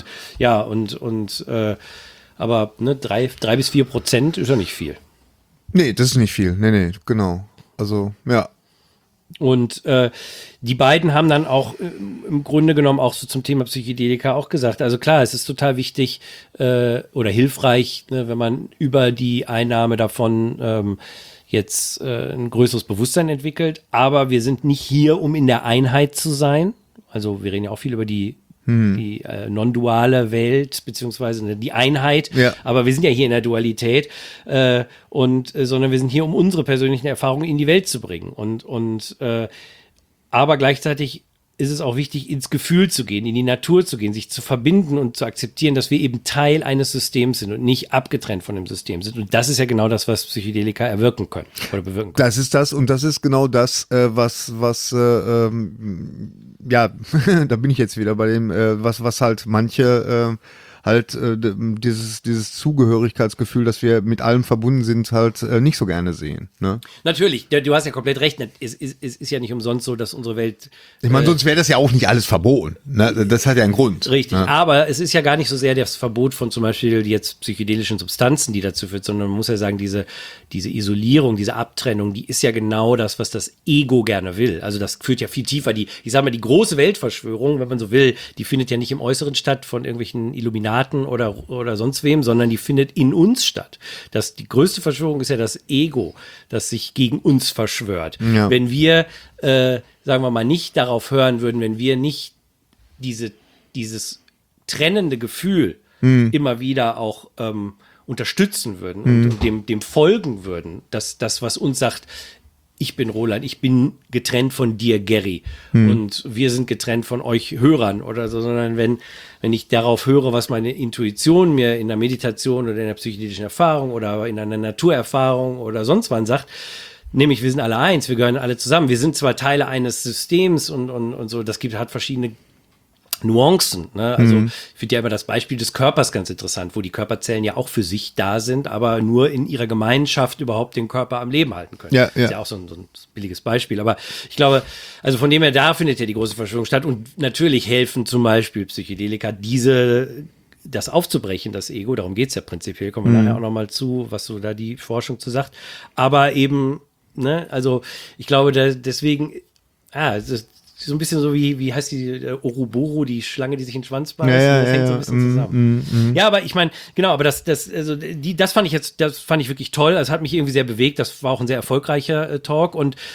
aber ne, 3-4% ist ja nicht viel. Nee, das ist nicht viel. Nee, genau. Also, ja. Und die beiden haben dann auch im Grunde genommen auch so zum Thema Psychedelika auch gesagt, also klar, es ist total wichtig oder hilfreich, ne, wenn man über die Einnahme davon jetzt ein größeres Bewusstsein entwickelt, aber wir sind nicht hier, um in der Einheit zu sein. Also wir reden ja auch viel über die non-duale Welt, beziehungsweise die Einheit, aber wir sind ja hier in der Dualität, sondern wir sind hier, um unsere persönlichen Erfahrungen in die Welt zu bringen. Aber gleichzeitig ist es auch wichtig, ins Gefühl zu gehen, in die Natur zu gehen, sich zu verbinden und zu akzeptieren, dass wir eben Teil eines Systems sind und nicht abgetrennt von dem System sind. Und das ist ja genau das, was Psychedelika erwirken können oder bewirken können. Das ist das und das ist genau das, was ja, da bin ich jetzt wieder bei dem, was halt manche dieses Zugehörigkeitsgefühl, dass wir mit allem verbunden sind, halt nicht so gerne sehen. Ne? Natürlich, du hast ja komplett recht. Es ist ja nicht umsonst so, dass unsere Welt. Ich meine, sonst wäre das ja auch nicht alles verboten. Ne? Das hat ja einen Grund. Richtig, ne? Aber es ist ja gar nicht so sehr das Verbot von zum Beispiel jetzt psychedelischen Substanzen, die dazu führt, sondern man muss ja sagen, diese Isolierung, diese Abtrennung, die ist ja genau das, was das Ego gerne will. Also das führt ja viel tiefer. Ich sag mal, die große Weltverschwörung, wenn man so will, die findet ja nicht im Äußeren statt von irgendwelchen Illuminaten oder sonst wem, sondern die findet in uns statt. Die größte Verschwörung ist ja das Ego, das sich gegen uns verschwört. Ja. Wenn wir, sagen wir mal, nicht darauf hören würden, wenn wir nicht dieses trennende Gefühl immer wieder auch unterstützen würden und dem folgen würden, dass das, was uns sagt, ich bin Roland, ich bin getrennt von dir, Gary, und wir sind getrennt von euch Hörern oder so, sondern wenn ich darauf höre, was meine Intuition mir in der Meditation oder in der psychedelischen Erfahrung oder in einer Naturerfahrung oder sonst wann sagt, nämlich wir sind alle eins, wir gehören alle zusammen, wir sind zwar Teile eines Systems und so, hat verschiedene Nuancen, ne? Also ich finde ja immer das Beispiel des Körpers ganz interessant, wo die Körperzellen ja auch für sich da sind, aber nur in ihrer Gemeinschaft überhaupt den Körper am Leben halten können. Ja. Ist ja auch so ein billiges Beispiel. Aber ich glaube, also von dem her, da findet ja die große Verschwörung statt. Und natürlich helfen zum Beispiel Psychedelika, das aufzubrechen, das Ego. Darum geht's ja prinzipiell. Kommen wir nachher auch nochmal zu, was so da die Forschung zu sagt. Aber eben, ne, also ich glaube, deswegen, so ein bisschen so wie heißt die Ouroboros, die Schlange, die sich in den Schwanz beißt. Ja, das hängt so ein bisschen zusammen. mm. Ja, aber ich meine, genau, aber das fand ich wirklich toll. Das hat mich irgendwie sehr bewegt. Das war auch ein sehr erfolgreicher Talk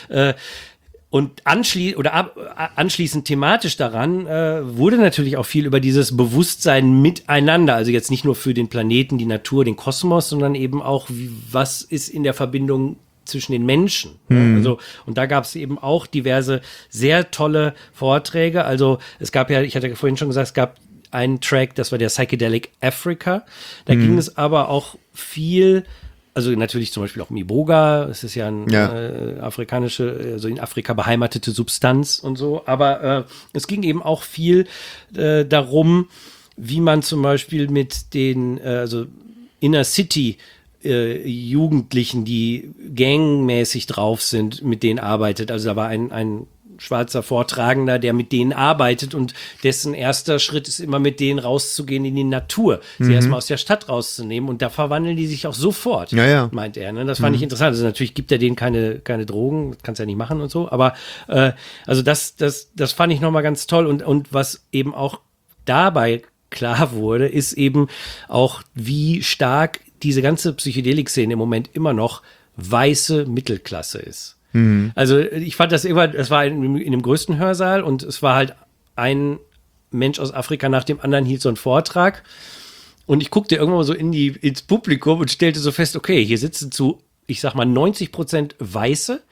und anschließend thematisch daran wurde natürlich auch viel über dieses Bewusstsein miteinander, also jetzt nicht nur für den Planeten, die Natur, den Kosmos, sondern eben auch, was ist in der Verbindung zwischen den Menschen. Also, und da gab es eben auch diverse sehr tolle Vorträge. Also es gab ja, ich hatte ja vorhin schon gesagt, es gab einen Track, das war der Psychedelic Africa. Da ging es aber auch viel, also natürlich zum Beispiel auch um Iboga, es ist ja eine afrikanische, also in Afrika beheimatete Substanz und so, aber es ging eben auch viel darum, wie man zum Beispiel mit den, also Inner City Jugendlichen, die gangmäßig drauf sind, mit denen arbeitet. Also da war ein schwarzer Vortragender, der mit denen arbeitet und dessen erster Schritt ist immer mit denen rauszugehen in die Natur, sie erstmal aus der Stadt rauszunehmen und da verwandeln die sich auch sofort, meint er. Ne? Das fand ich interessant. Also natürlich gibt er denen keine Drogen, kannst ja nicht machen und so, aber also das fand ich nochmal ganz toll und was eben auch dabei klar wurde, ist eben auch, wie stark diese ganze Psychedelik-Szene im Moment immer noch weiße Mittelklasse ist. Also ich fand das immer, es war in dem größten Hörsaal und es war halt ein Mensch aus Afrika nach dem anderen hielt so einen Vortrag und ich guckte irgendwann mal so ins Publikum und stellte so fest, okay, hier sitzen ich sag mal 90% Weiße,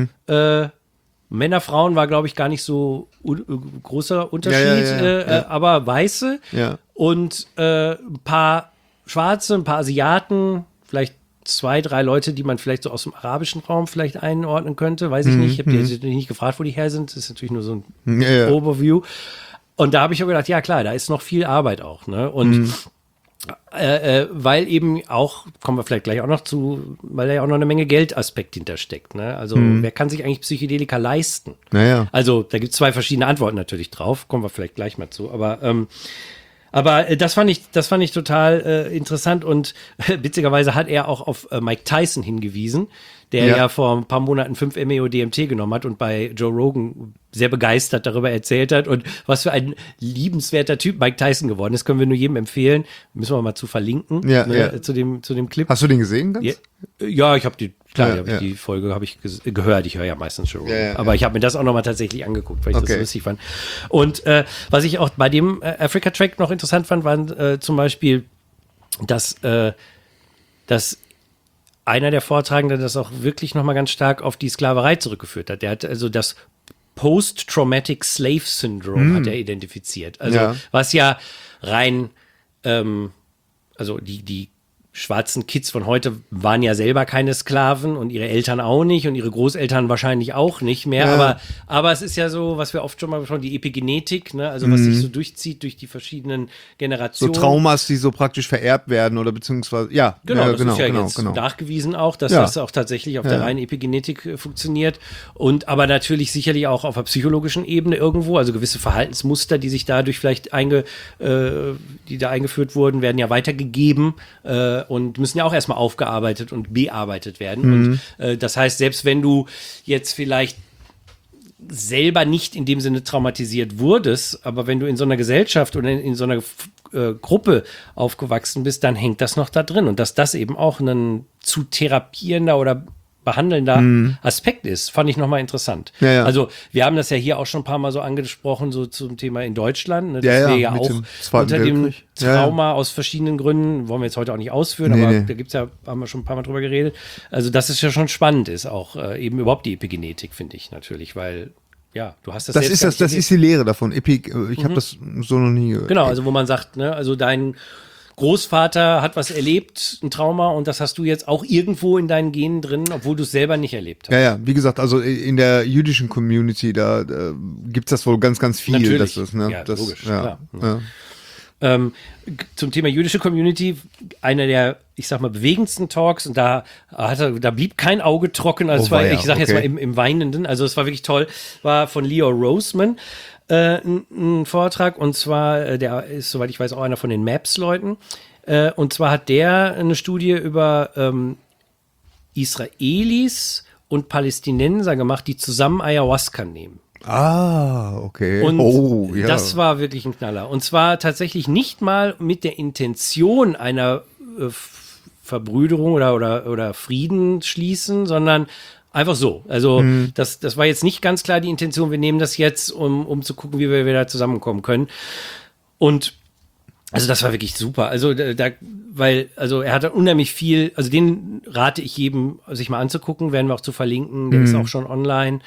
Männer, Frauen war, glaube ich, gar nicht so großer Unterschied, aber Weiße und ein paar Schwarze, ein paar Asiaten, vielleicht 2, 3 Leute, die man vielleicht so aus dem arabischen Raum vielleicht einordnen könnte, weiß ich nicht. Ich habe die nicht gefragt, wo die her sind. Das ist natürlich nur so ein Overview. Und da habe ich auch gedacht, ja klar, da ist noch viel Arbeit auch. Ne? Und weil eben auch, kommen wir vielleicht gleich auch noch zu, weil da ja auch noch eine Menge Geldaspekt hintersteckt. Ne? Also wer kann sich eigentlich Psychedelika leisten? Also da gibt es 2 verschiedene Antworten natürlich drauf, kommen wir vielleicht gleich mal zu. Aber das fand ich total interessant und witzigerweise hat er auch auf Mike Tyson hingewiesen, der ja vor ein paar Monaten 5 MEO-DMT genommen hat und bei Joe Rogan sehr begeistert darüber erzählt hat und was für ein liebenswerter Typ Mike Tyson geworden ist, können wir nur jedem empfehlen. Müssen wir mal zu verlinken zu dem Clip. Hast du den gesehen? Ganz? Ja, ich habe die Folge habe ich gehört. Ich höre ja meistens Joe Rogan. Aber ich habe mir das auch nochmal tatsächlich angeguckt, weil ich das so lustig fand. Und was ich auch bei dem Africa-Track noch interessant fand, waren zum Beispiel, dass einer der Vortragenden das auch wirklich nochmal ganz stark auf die Sklaverei zurückgeführt hat. Der hat also das Post-Traumatic Slave Syndrome hat er identifiziert. Also was ja rein, also die schwarzen Kids von heute waren ja selber keine Sklaven und ihre Eltern auch nicht und ihre Großeltern wahrscheinlich auch nicht mehr. Aber es ist ja so, was wir oft schon mal besprochen, die Epigenetik, ne? Also was sich so durchzieht durch die verschiedenen Generationen. So Traumas, die so praktisch vererbt werden oder beziehungsweise, Genau, das ist ja jetzt nachgewiesen auch, dass das auch tatsächlich auf der reinen Epigenetik funktioniert. Und aber natürlich sicherlich auch auf der psychologischen Ebene irgendwo, also gewisse Verhaltensmuster, die sich dadurch vielleicht die da eingeführt wurden, werden ja weitergegeben und müssen ja auch erstmal aufgearbeitet und bearbeitet werden. Und das heißt, selbst wenn du jetzt vielleicht selber nicht in dem Sinne traumatisiert wurdest, aber wenn du in so einer Gesellschaft oder in so einer Gruppe aufgewachsen bist, dann hängt das noch da drin. Und dass das eben auch ein zu therapierender oder behandelnder Aspekt ist, fand ich nochmal interessant. Also wir haben das ja hier auch schon ein paar Mal so angesprochen, so zum Thema in Deutschland, ne, dass wir ja auch unter dem Trauma aus verschiedenen Gründen, wollen wir jetzt heute auch nicht ausführen, aber da gibt's ja, haben wir schon ein paar Mal drüber geredet, also dass es ja schon spannend ist, auch eben überhaupt die Epigenetik, finde ich natürlich, weil du hast das selbst das ist die Lehre davon, ich habe das so noch nie gehört. Genau, also wo man sagt, ne, also dein Großvater hat was erlebt, ein Trauma, und das hast du jetzt auch irgendwo in deinen Genen drin, obwohl du es selber nicht erlebt hast. Wie gesagt, also in der jüdischen Community, da gibt's das wohl ganz, ganz viel. Natürlich, das, logisch, klar. Zum Thema jüdische Community, einer der, ich sag mal, bewegendsten Talks, und da blieb kein Auge trocken, also ich sag jetzt mal im Weinenden, also es war wirklich toll, war von Leo Roseman, ein Vortrag, und zwar, der ist, soweit ich weiß, auch einer von den MAPS-Leuten, und zwar hat der eine Studie über Israelis und Palästinenser gemacht, die zusammen Ayahuasca nehmen. Okay. Und ja. das war wirklich ein Knaller. Und zwar tatsächlich nicht mal mit der Intention einer Verbrüderung oder Frieden schließen, sondern einfach so. Also das war jetzt nicht ganz klar die Intention, wir nehmen das jetzt, um zu gucken, wie wir wieder zusammenkommen können. Und also das war wirklich super. Also also er hat unheimlich viel, also den rate ich jedem, sich mal anzugucken, werden wir auch zu verlinken, der ist auch schon online.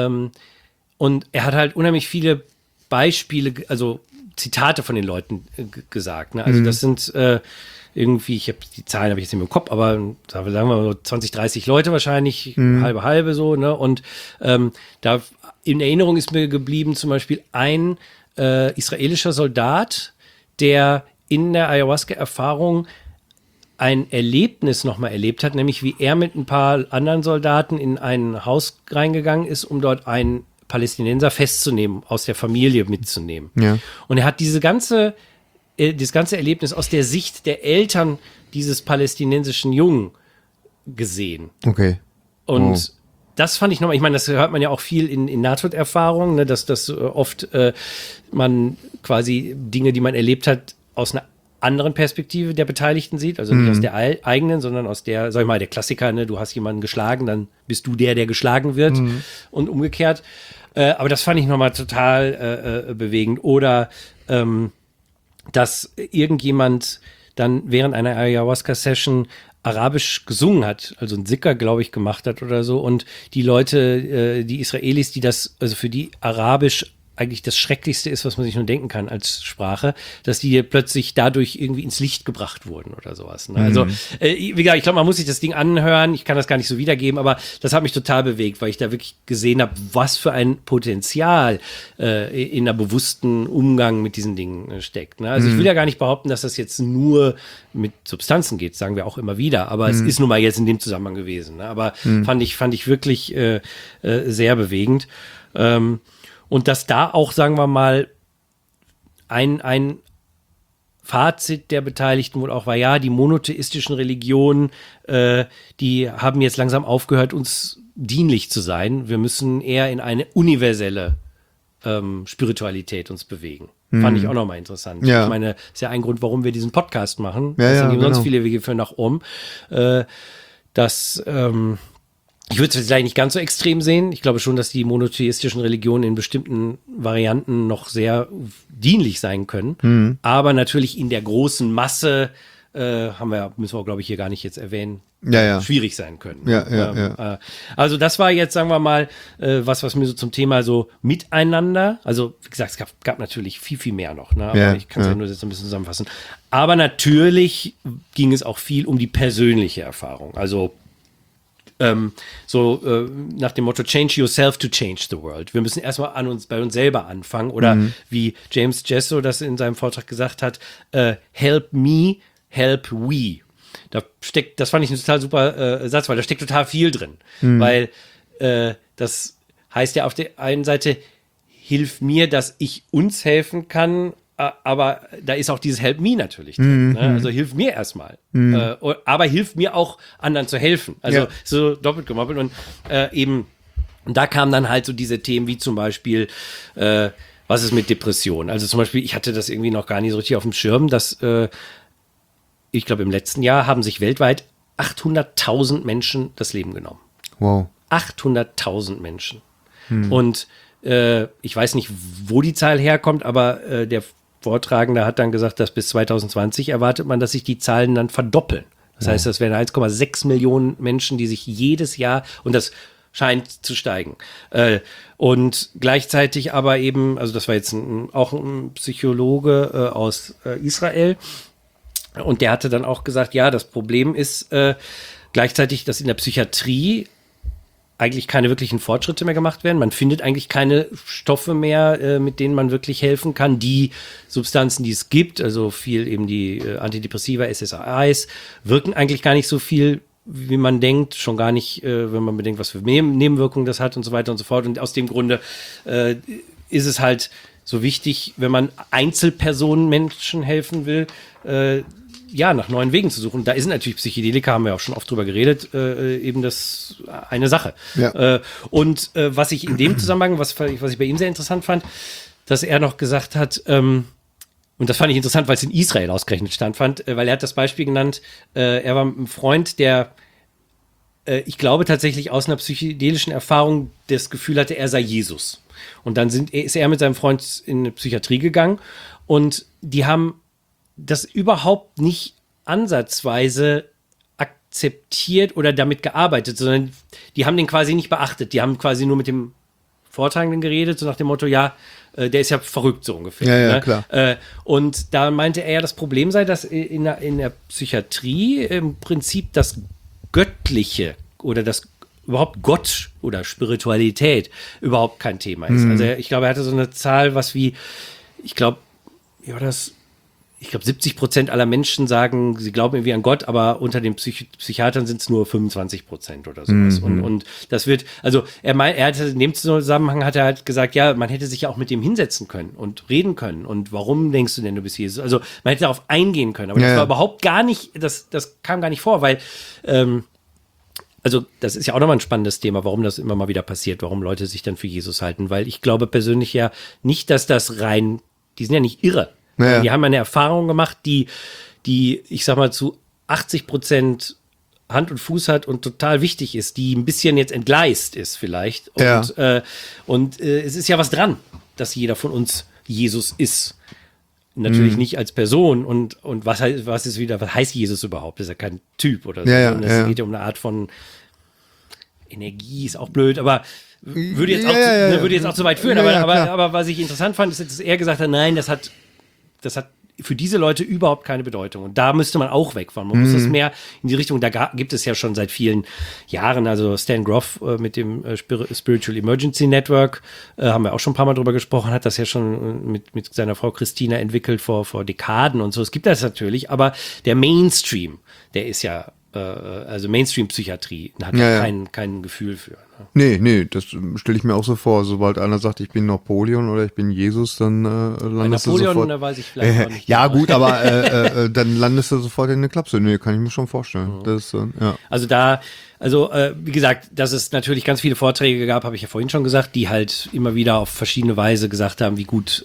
Und er hat halt unheimlich viele Beispiele, also Zitate von den Leuten gesagt. Ne? Also das sind irgendwie, die Zahlen habe ich jetzt nicht mehr im Kopf, aber sagen wir mal so 20, 30 Leute wahrscheinlich, halbe so. Ne? Und da in Erinnerung ist mir geblieben zum Beispiel ein israelischer Soldat, der in der Ayahuasca-Erfahrung ein Erlebnis nochmal erlebt hat, nämlich wie er mit ein paar anderen Soldaten in ein Haus reingegangen ist, um dort einen Palästinenser festzunehmen, aus der Familie mitzunehmen. Ja. Und er hat das ganze Erlebnis aus der Sicht der Eltern dieses palästinensischen Jungen gesehen. Okay. Und das fand ich nochmal, ich meine, das hört man ja auch viel in Nahtoderfahrungen, ne, dass oft man quasi Dinge, die man erlebt hat, aus einer anderen Perspektive der Beteiligten sieht, also nicht aus der eigenen, sondern aus der, sag ich mal, der Klassiker, ne, du hast jemanden geschlagen, dann bist du der geschlagen wird und umgekehrt. Aber das fand ich nochmal total bewegend. Oder dass irgendjemand dann während einer Ayahuasca-Session Arabisch gesungen hat, also ein Sicker, glaube ich, gemacht hat oder so. Und die Leute, die Israelis, die das, also für die Arabisch eigentlich das Schrecklichste ist, was man sich nur denken kann als Sprache, dass die plötzlich dadurch irgendwie ins Licht gebracht wurden oder sowas. Ne? Also, wie gesagt, ich glaube, man muss sich das Ding anhören. Ich kann das gar nicht so wiedergeben, aber das hat mich total bewegt, weil ich da wirklich gesehen habe, was für ein Potenzial in einer bewussten Umgang mit diesen Dingen steckt. Ne? Also ich will ja gar nicht behaupten, dass das jetzt nur mit Substanzen geht, sagen wir auch immer wieder, aber es ist nun mal jetzt in dem Zusammenhang gewesen. Ne? Aber fand ich wirklich sehr bewegend. Und dass da auch, sagen wir mal, ein Fazit der Beteiligten wohl auch war, ja, die monotheistischen Religionen, die haben jetzt langsam aufgehört, uns dienlich zu sein. Wir müssen eher in eine universelle Spiritualität uns bewegen. Fand ich auch nochmal interessant. Ja. Ich meine, ist ja ein Grund, warum wir diesen Podcast machen. Ja, das sind ja, sonst genau. viele Wege für nach oben. Ich würde es vielleicht nicht ganz so extrem sehen. Ich glaube schon, dass die monotheistischen Religionen in bestimmten Varianten noch sehr dienlich sein können. Aber natürlich in der großen Masse müssen wir, glaube ich, hier gar nicht jetzt erwähnen, Ja. schwierig sein können. Ja. Also das war jetzt, sagen wir mal, was mir so zum Thema so Miteinander, also wie gesagt, es gab natürlich viel, viel mehr noch, ne? Aber ich kann es ja nur jetzt ein bisschen zusammenfassen. Aber natürlich ging es auch viel um die persönliche Erfahrung. Also nach dem Motto Change yourself to change the world. Wir müssen erstmal bei uns selber anfangen. Oder wie James Jesso das in seinem Vortrag gesagt hat, help me, help we. Das fand ich ein total super Satz, weil da steckt total viel drin. Weil das heißt ja auf der einen Seite, hilf mir, dass ich uns helfen kann, aber da ist auch dieses Help me natürlich drin. Ne? Also hilf mir erstmal. Aber hilf mir auch, anderen zu helfen. Also so doppelt gemoppelt. Und eben, da kamen dann halt so diese Themen wie zum Beispiel, was ist mit Depressionen? Also zum Beispiel, ich hatte das irgendwie noch gar nicht so richtig auf dem Schirm, dass ich glaube, im letzten Jahr haben sich weltweit 800.000 Menschen das Leben genommen. Wow. 800.000 Menschen. Und ich weiß nicht, wo die Zahl herkommt, aber der Vortragende hat dann gesagt, dass bis 2020 erwartet man, dass sich die Zahlen dann verdoppeln. Das heißt, das wären 1,6 Millionen Menschen, die sich jedes Jahr, und das scheint zu steigen. Und gleichzeitig aber eben, also das war jetzt auch ein Psychologe aus Israel, und der hatte dann auch gesagt, ja, das Problem ist gleichzeitig, dass in der Psychiatrie eigentlich keine wirklichen Fortschritte mehr gemacht werden. Man findet eigentlich keine Stoffe mehr, mit denen man wirklich helfen kann. Die Substanzen, die es gibt, also viel eben die Antidepressiva, SSRIs, wirken eigentlich gar nicht so viel, wie man denkt. Schon gar nicht, wenn man bedenkt, was für Nebenwirkungen das hat und so weiter und so fort. Und aus dem Grunde ist es halt so wichtig, wenn man Einzelpersonen, Menschen helfen will, nach neuen Wegen zu suchen. Da ist natürlich Psychedelika, haben wir auch schon oft drüber geredet, eben das eine Sache. Ja. Was ich in dem Zusammenhang, was ich bei ihm sehr interessant fand, dass er noch gesagt hat, und das fand ich interessant, weil es in Israel ausgerechnet stattfand, weil er hat das Beispiel genannt, er war ein Freund, der ich glaube tatsächlich aus einer psychedelischen Erfahrung das Gefühl hatte, er sei Jesus. Und dann ist er mit seinem Freund in eine Psychiatrie gegangen und die haben das überhaupt nicht ansatzweise akzeptiert oder damit gearbeitet, sondern die haben den quasi nicht beachtet. Die haben quasi nur mit dem Vortragenden geredet, so nach dem Motto, der ist ja verrückt, so ungefähr. Ja, ne? klar. Und da meinte er, das Problem sei, dass in der Psychiatrie im Prinzip das Göttliche oder das überhaupt Gott oder Spiritualität überhaupt kein Thema ist. Also ich glaube, er hatte so eine Zahl, ich glaube 70% aller Menschen sagen, sie glauben irgendwie an Gott, aber unter den Psychiatern sind es nur 25% oder sowas. Und das wird, also er hatte in dem Zusammenhang hat er halt gesagt, ja, man hätte sich ja auch mit dem hinsetzen können und reden können. Und warum denkst du denn, du bist Jesus? Also man hätte darauf eingehen können, aber das war überhaupt gar nicht, das kam gar nicht vor, weil also das ist ja auch nochmal ein spannendes Thema, warum das immer mal wieder passiert, warum Leute sich dann für Jesus halten, weil ich glaube persönlich ja nicht, dass das rein, die sind ja nicht irre. Ja. Die haben eine Erfahrung gemacht, die, ich sag mal, zu 80% Hand und Fuß hat und total wichtig ist, die ein bisschen jetzt entgleist ist vielleicht. Und es ist ja was dran, dass jeder von uns Jesus ist. Natürlich nicht als Person und was heißt Jesus überhaupt? Das ist ja kein Typ oder so. Es geht ja um eine Art von Energie, ist auch blöd, aber würde jetzt auch zu weit führen. Aber was ich interessant fand, ist, dass er gesagt hat, nein, das hat für diese Leute überhaupt keine Bedeutung. Und da müsste man auch wegfahren. Man muss das mehr in die Richtung, da gibt es ja schon seit vielen Jahren, also Stan Grof mit dem Spiritual Emergency Network, haben wir auch schon ein paar Mal drüber gesprochen, hat das ja schon mit seiner Frau Christina entwickelt vor Dekaden und so. Es gibt das natürlich, aber der Mainstream, der ist ja also Mainstream-Psychiatrie hat kein Gefühl für. Ne? Nee, das stelle ich mir auch so vor. Sobald einer sagt, ich bin Napoleon oder ich bin Jesus, dann landest du sofort. Napoleon, da weiß ich vielleicht auch nicht. Ja, gut, aber dann landest du sofort in eine Klapse. Nee, kann ich mir schon vorstellen. Das, wie gesagt, dass es natürlich ganz viele Vorträge gab, habe ich ja vorhin schon gesagt, die halt immer wieder auf verschiedene Weise gesagt haben, wie gut,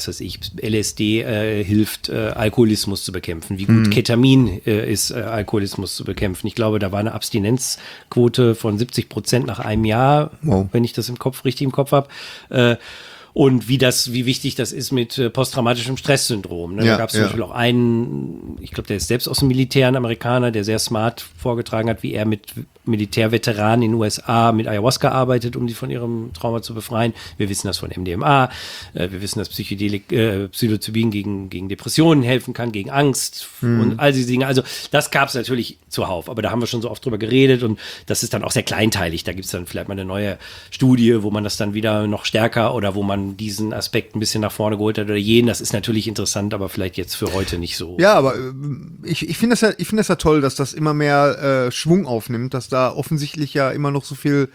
LSD hilft, Alkoholismus zu bekämpfen, wie gut Ketamin ist, Alkoholismus zu bekämpfen. Ich glaube, da war eine Abstinenzquote von 70% nach einem Jahr, wenn ich das richtig im Kopf habe. Und wie wichtig das ist mit posttraumatischem Stresssyndrom. Ne? Da gab es zum Beispiel auch einen, ich glaube, der ist selbst aus dem Militär, ein Amerikaner, der sehr smart vorgetragen hat, wie er mit Militärveteranen in den USA mit Ayahuasca arbeitet, um die von ihrem Trauma zu befreien. Wir wissen das von MDMA. Wir wissen, dass Psilocybin gegen Depressionen helfen kann, gegen Angst und all diese Dinge. Also das gab es natürlich zuhauf, aber da haben wir schon so oft drüber geredet und das ist dann auch sehr kleinteilig. Da gibt es dann vielleicht mal eine neue Studie, wo man das dann wieder noch stärker oder wo man diesen Aspekt ein bisschen nach vorne geholt hat oder jenen. Das ist natürlich interessant, aber vielleicht jetzt für heute nicht so. Ja, aber ich finde das ja toll, dass das immer mehr Schwung aufnimmt, dass da offensichtlich ja immer noch so viel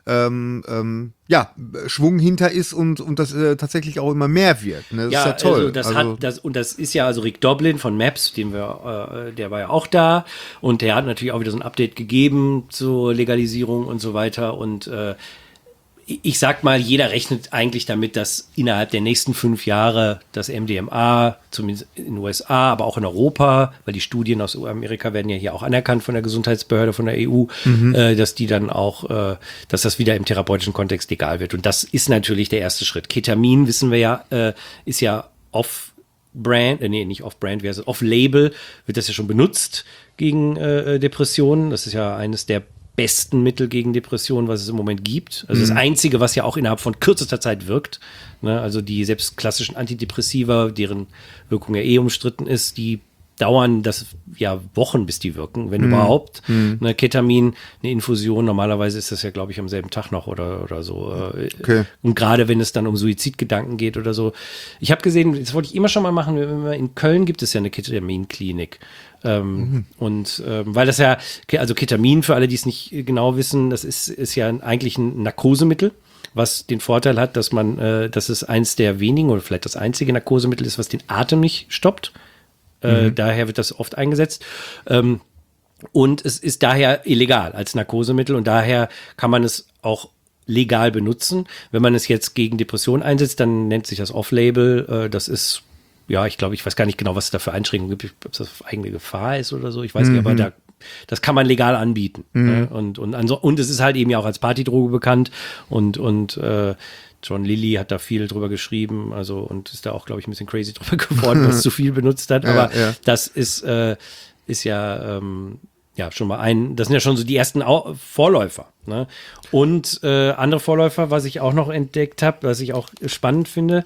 Schwung hinter ist und das tatsächlich auch immer mehr wird. Ne? Das ist ja toll. Das ist ja also Rick Doblin von MAPS, der war ja auch da und der hat natürlich auch wieder so ein Update gegeben zur Legalisierung und so weiter und ich sag mal, jeder rechnet eigentlich damit, dass innerhalb der nächsten 5 Jahre das MDMA, zumindest in den USA, aber auch in Europa, weil die Studien aus Amerika werden ja hier auch anerkannt von der Gesundheitsbehörde, von der EU, dass die dann auch, dass das wieder im therapeutischen Kontext legal wird. Und das ist natürlich der erste Schritt. Ketamin, wissen wir ja, ist ja off-Label, wird das ja schon benutzt gegen Depressionen. Das ist ja eines der besten Mittel gegen Depressionen, was es im Moment gibt. Also das Einzige, was ja auch innerhalb von kürzester Zeit wirkt. Ne? Also die selbst klassischen Antidepressiva, deren Wirkung ja umstritten ist, die dauern das ja Wochen, bis die wirken, wenn überhaupt. Ne, Ketamin, eine Infusion, normalerweise ist das ja, glaube ich, am selben Tag noch oder so. Okay. Und gerade wenn es dann um Suizidgedanken geht oder so. Ich habe gesehen, das wollte ich immer schon mal machen, in Köln gibt es ja eine Ketaminklinik. Weil das ja, also Ketamin, für alle, die es nicht genau wissen, das ist ja eigentlich ein Narkosemittel, was den Vorteil hat, dass es eins der wenigen oder vielleicht das einzige Narkosemittel ist, was den Atem nicht stoppt. Daher wird das oft eingesetzt. Und es ist daher illegal als Narkosemittel und daher kann man es auch legal benutzen. Wenn man es jetzt gegen Depressionen einsetzt, dann nennt sich das Off-Label. Das ist, ja, ich glaube, ich weiß gar nicht genau, was es da für Einschränkungen gibt, ob das auf eigene Gefahr ist oder so. Ich weiß nicht, aber das kann man legal anbieten. Ne? Und es ist halt eben ja auch als Partydroge bekannt und John Lilly hat da viel drüber geschrieben, also und ist da auch, glaube ich, ein bisschen crazy drüber geworden, was zu viel benutzt hat. Aber das ist ja schon mal das sind ja schon so die ersten Vorläufer. Ne? Und andere Vorläufer, was ich auch noch entdeckt habe, was ich auch spannend finde,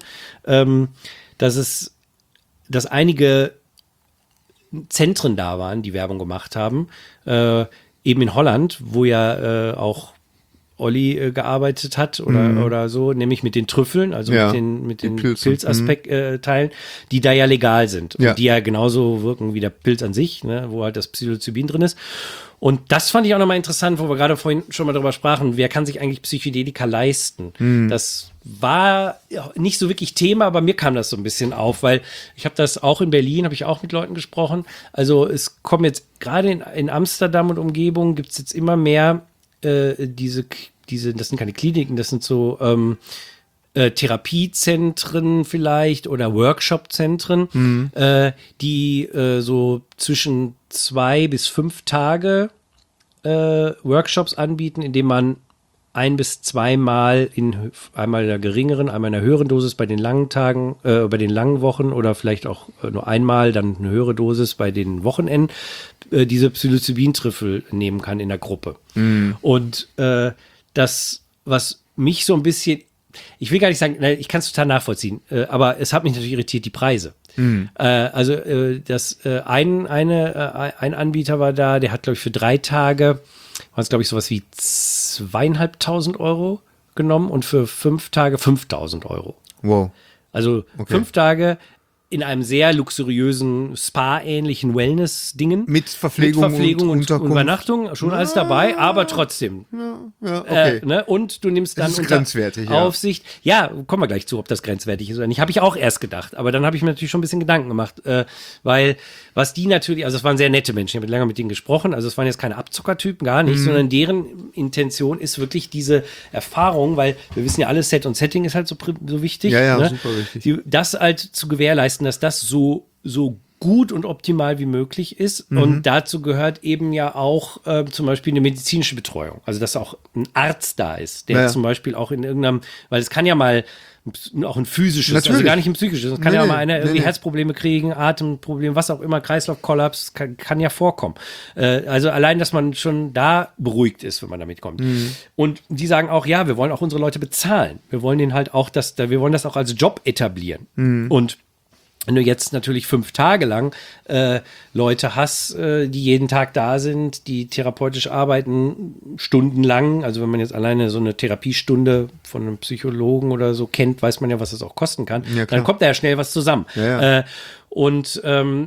dass einige Zentren da waren, die Werbung gemacht haben, eben in Holland, wo ja auch Olli gearbeitet hat oder so, nämlich mit den Trüffeln, also mit den Pilzaspekt-Teilen, die da ja legal sind und die ja genauso wirken wie der Pilz an sich, ne, wo halt das Psilocybin drin ist. Und das fand ich auch nochmal interessant, wo wir gerade vorhin schon mal drüber sprachen, wer kann sich eigentlich Psychedelika leisten? Das war nicht so wirklich Thema, aber mir kam das so ein bisschen auf, weil ich habe das auch in Berlin, habe ich auch mit Leuten gesprochen. Also es kommen jetzt gerade in Amsterdam und Umgebung gibt es jetzt immer mehr diese, das sind keine Kliniken, das sind so Therapiezentren vielleicht oder Workshopzentren, die so zwischen 2 bis 5 Tage Workshops anbieten, indem man 1 bis 2 Mal einmal in einer geringeren, einmal in einer höheren Dosis bei den langen Tagen, bei den langen Wochen oder vielleicht auch nur einmal, dann eine höhere Dosis bei den Wochenenden, diese Psilocybin-Trüffel nehmen kann in der Gruppe. Und das, was mich so ein bisschen, ich will gar nicht sagen, ich kann es total nachvollziehen, aber es hat mich natürlich irritiert, die Preise. Also ein Anbieter war da, der hat, glaube ich, für 3 Tage, war es, glaube ich, sowas wie 2.500 Euro genommen und für 5 Tage 5.000 Euro. Wow. Also 5 Tage in einem sehr luxuriösen Spa-ähnlichen Wellness-Dingen. Mit Verpflegung und Übernachtung, schon alles dabei, aber trotzdem. Ja, okay. Ne? Und du nimmst dann das ist grenzwertig, Aufsicht. Ja, kommen wir gleich zu, ob das grenzwertig ist oder nicht. Habe ich auch erst gedacht, aber dann habe ich mir natürlich schon ein bisschen Gedanken gemacht, weil was die natürlich, also es waren sehr nette Menschen, ich habe lange mit denen gesprochen, also es waren jetzt keine Abzuckertypen, gar nicht, sondern deren Intention ist wirklich diese Erfahrung, weil wir wissen ja alle, Set und Setting ist halt so wichtig. Ja, ne? super wichtig. Das halt zu gewährleisten, dass das so gut und optimal wie möglich ist. Und dazu gehört eben ja auch zum Beispiel eine medizinische Betreuung. Also, dass auch ein Arzt da ist, der zum Beispiel auch in irgendeinem, weil es kann ja mal auch ein physisches, Natürlich. also gar nicht ein psychisches, es kann ja auch mal einer irgendwie Herzprobleme kriegen, Atemprobleme, was auch immer, Kreislaufkollaps, kann ja vorkommen. Also allein, dass man schon da beruhigt ist, wenn man damit kommt. Und die sagen auch, ja, wir wollen auch unsere Leute bezahlen. Wir wollen denen halt auch wir wollen das auch als Job etablieren. Und wenn du jetzt natürlich 5 Tage lang Leute hast, die jeden Tag da sind, die therapeutisch arbeiten, stundenlang, also wenn man jetzt alleine so eine Therapiestunde von einem Psychologen oder so kennt, weiß man ja, was das auch kosten kann, dann kommt da ja schnell was zusammen. Und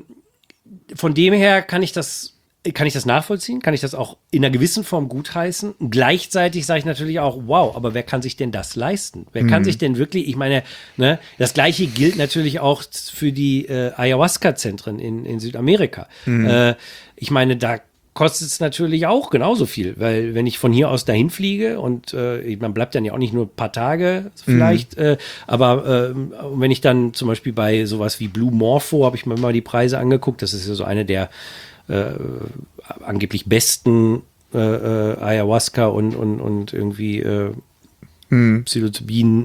von dem her kann ich das nachvollziehen? Kann ich das auch in einer gewissen Form gutheißen? Gleichzeitig sage ich natürlich auch, wow, aber wer kann sich denn das leisten? Wer kann sich denn wirklich, ich meine, ne, das Gleiche gilt natürlich auch für die Ayahuasca-Zentren in Südamerika. Ich meine, da kostet es natürlich auch genauso viel, weil wenn ich von hier aus dahin fliege und man bleibt dann ja auch nicht nur ein paar Tage vielleicht, aber wenn ich dann zum Beispiel bei sowas wie Blue Morpho, habe ich mir mal die Preise angeguckt, das ist ja so eine der angeblich besten Ayahuasca und irgendwie Psilocybin,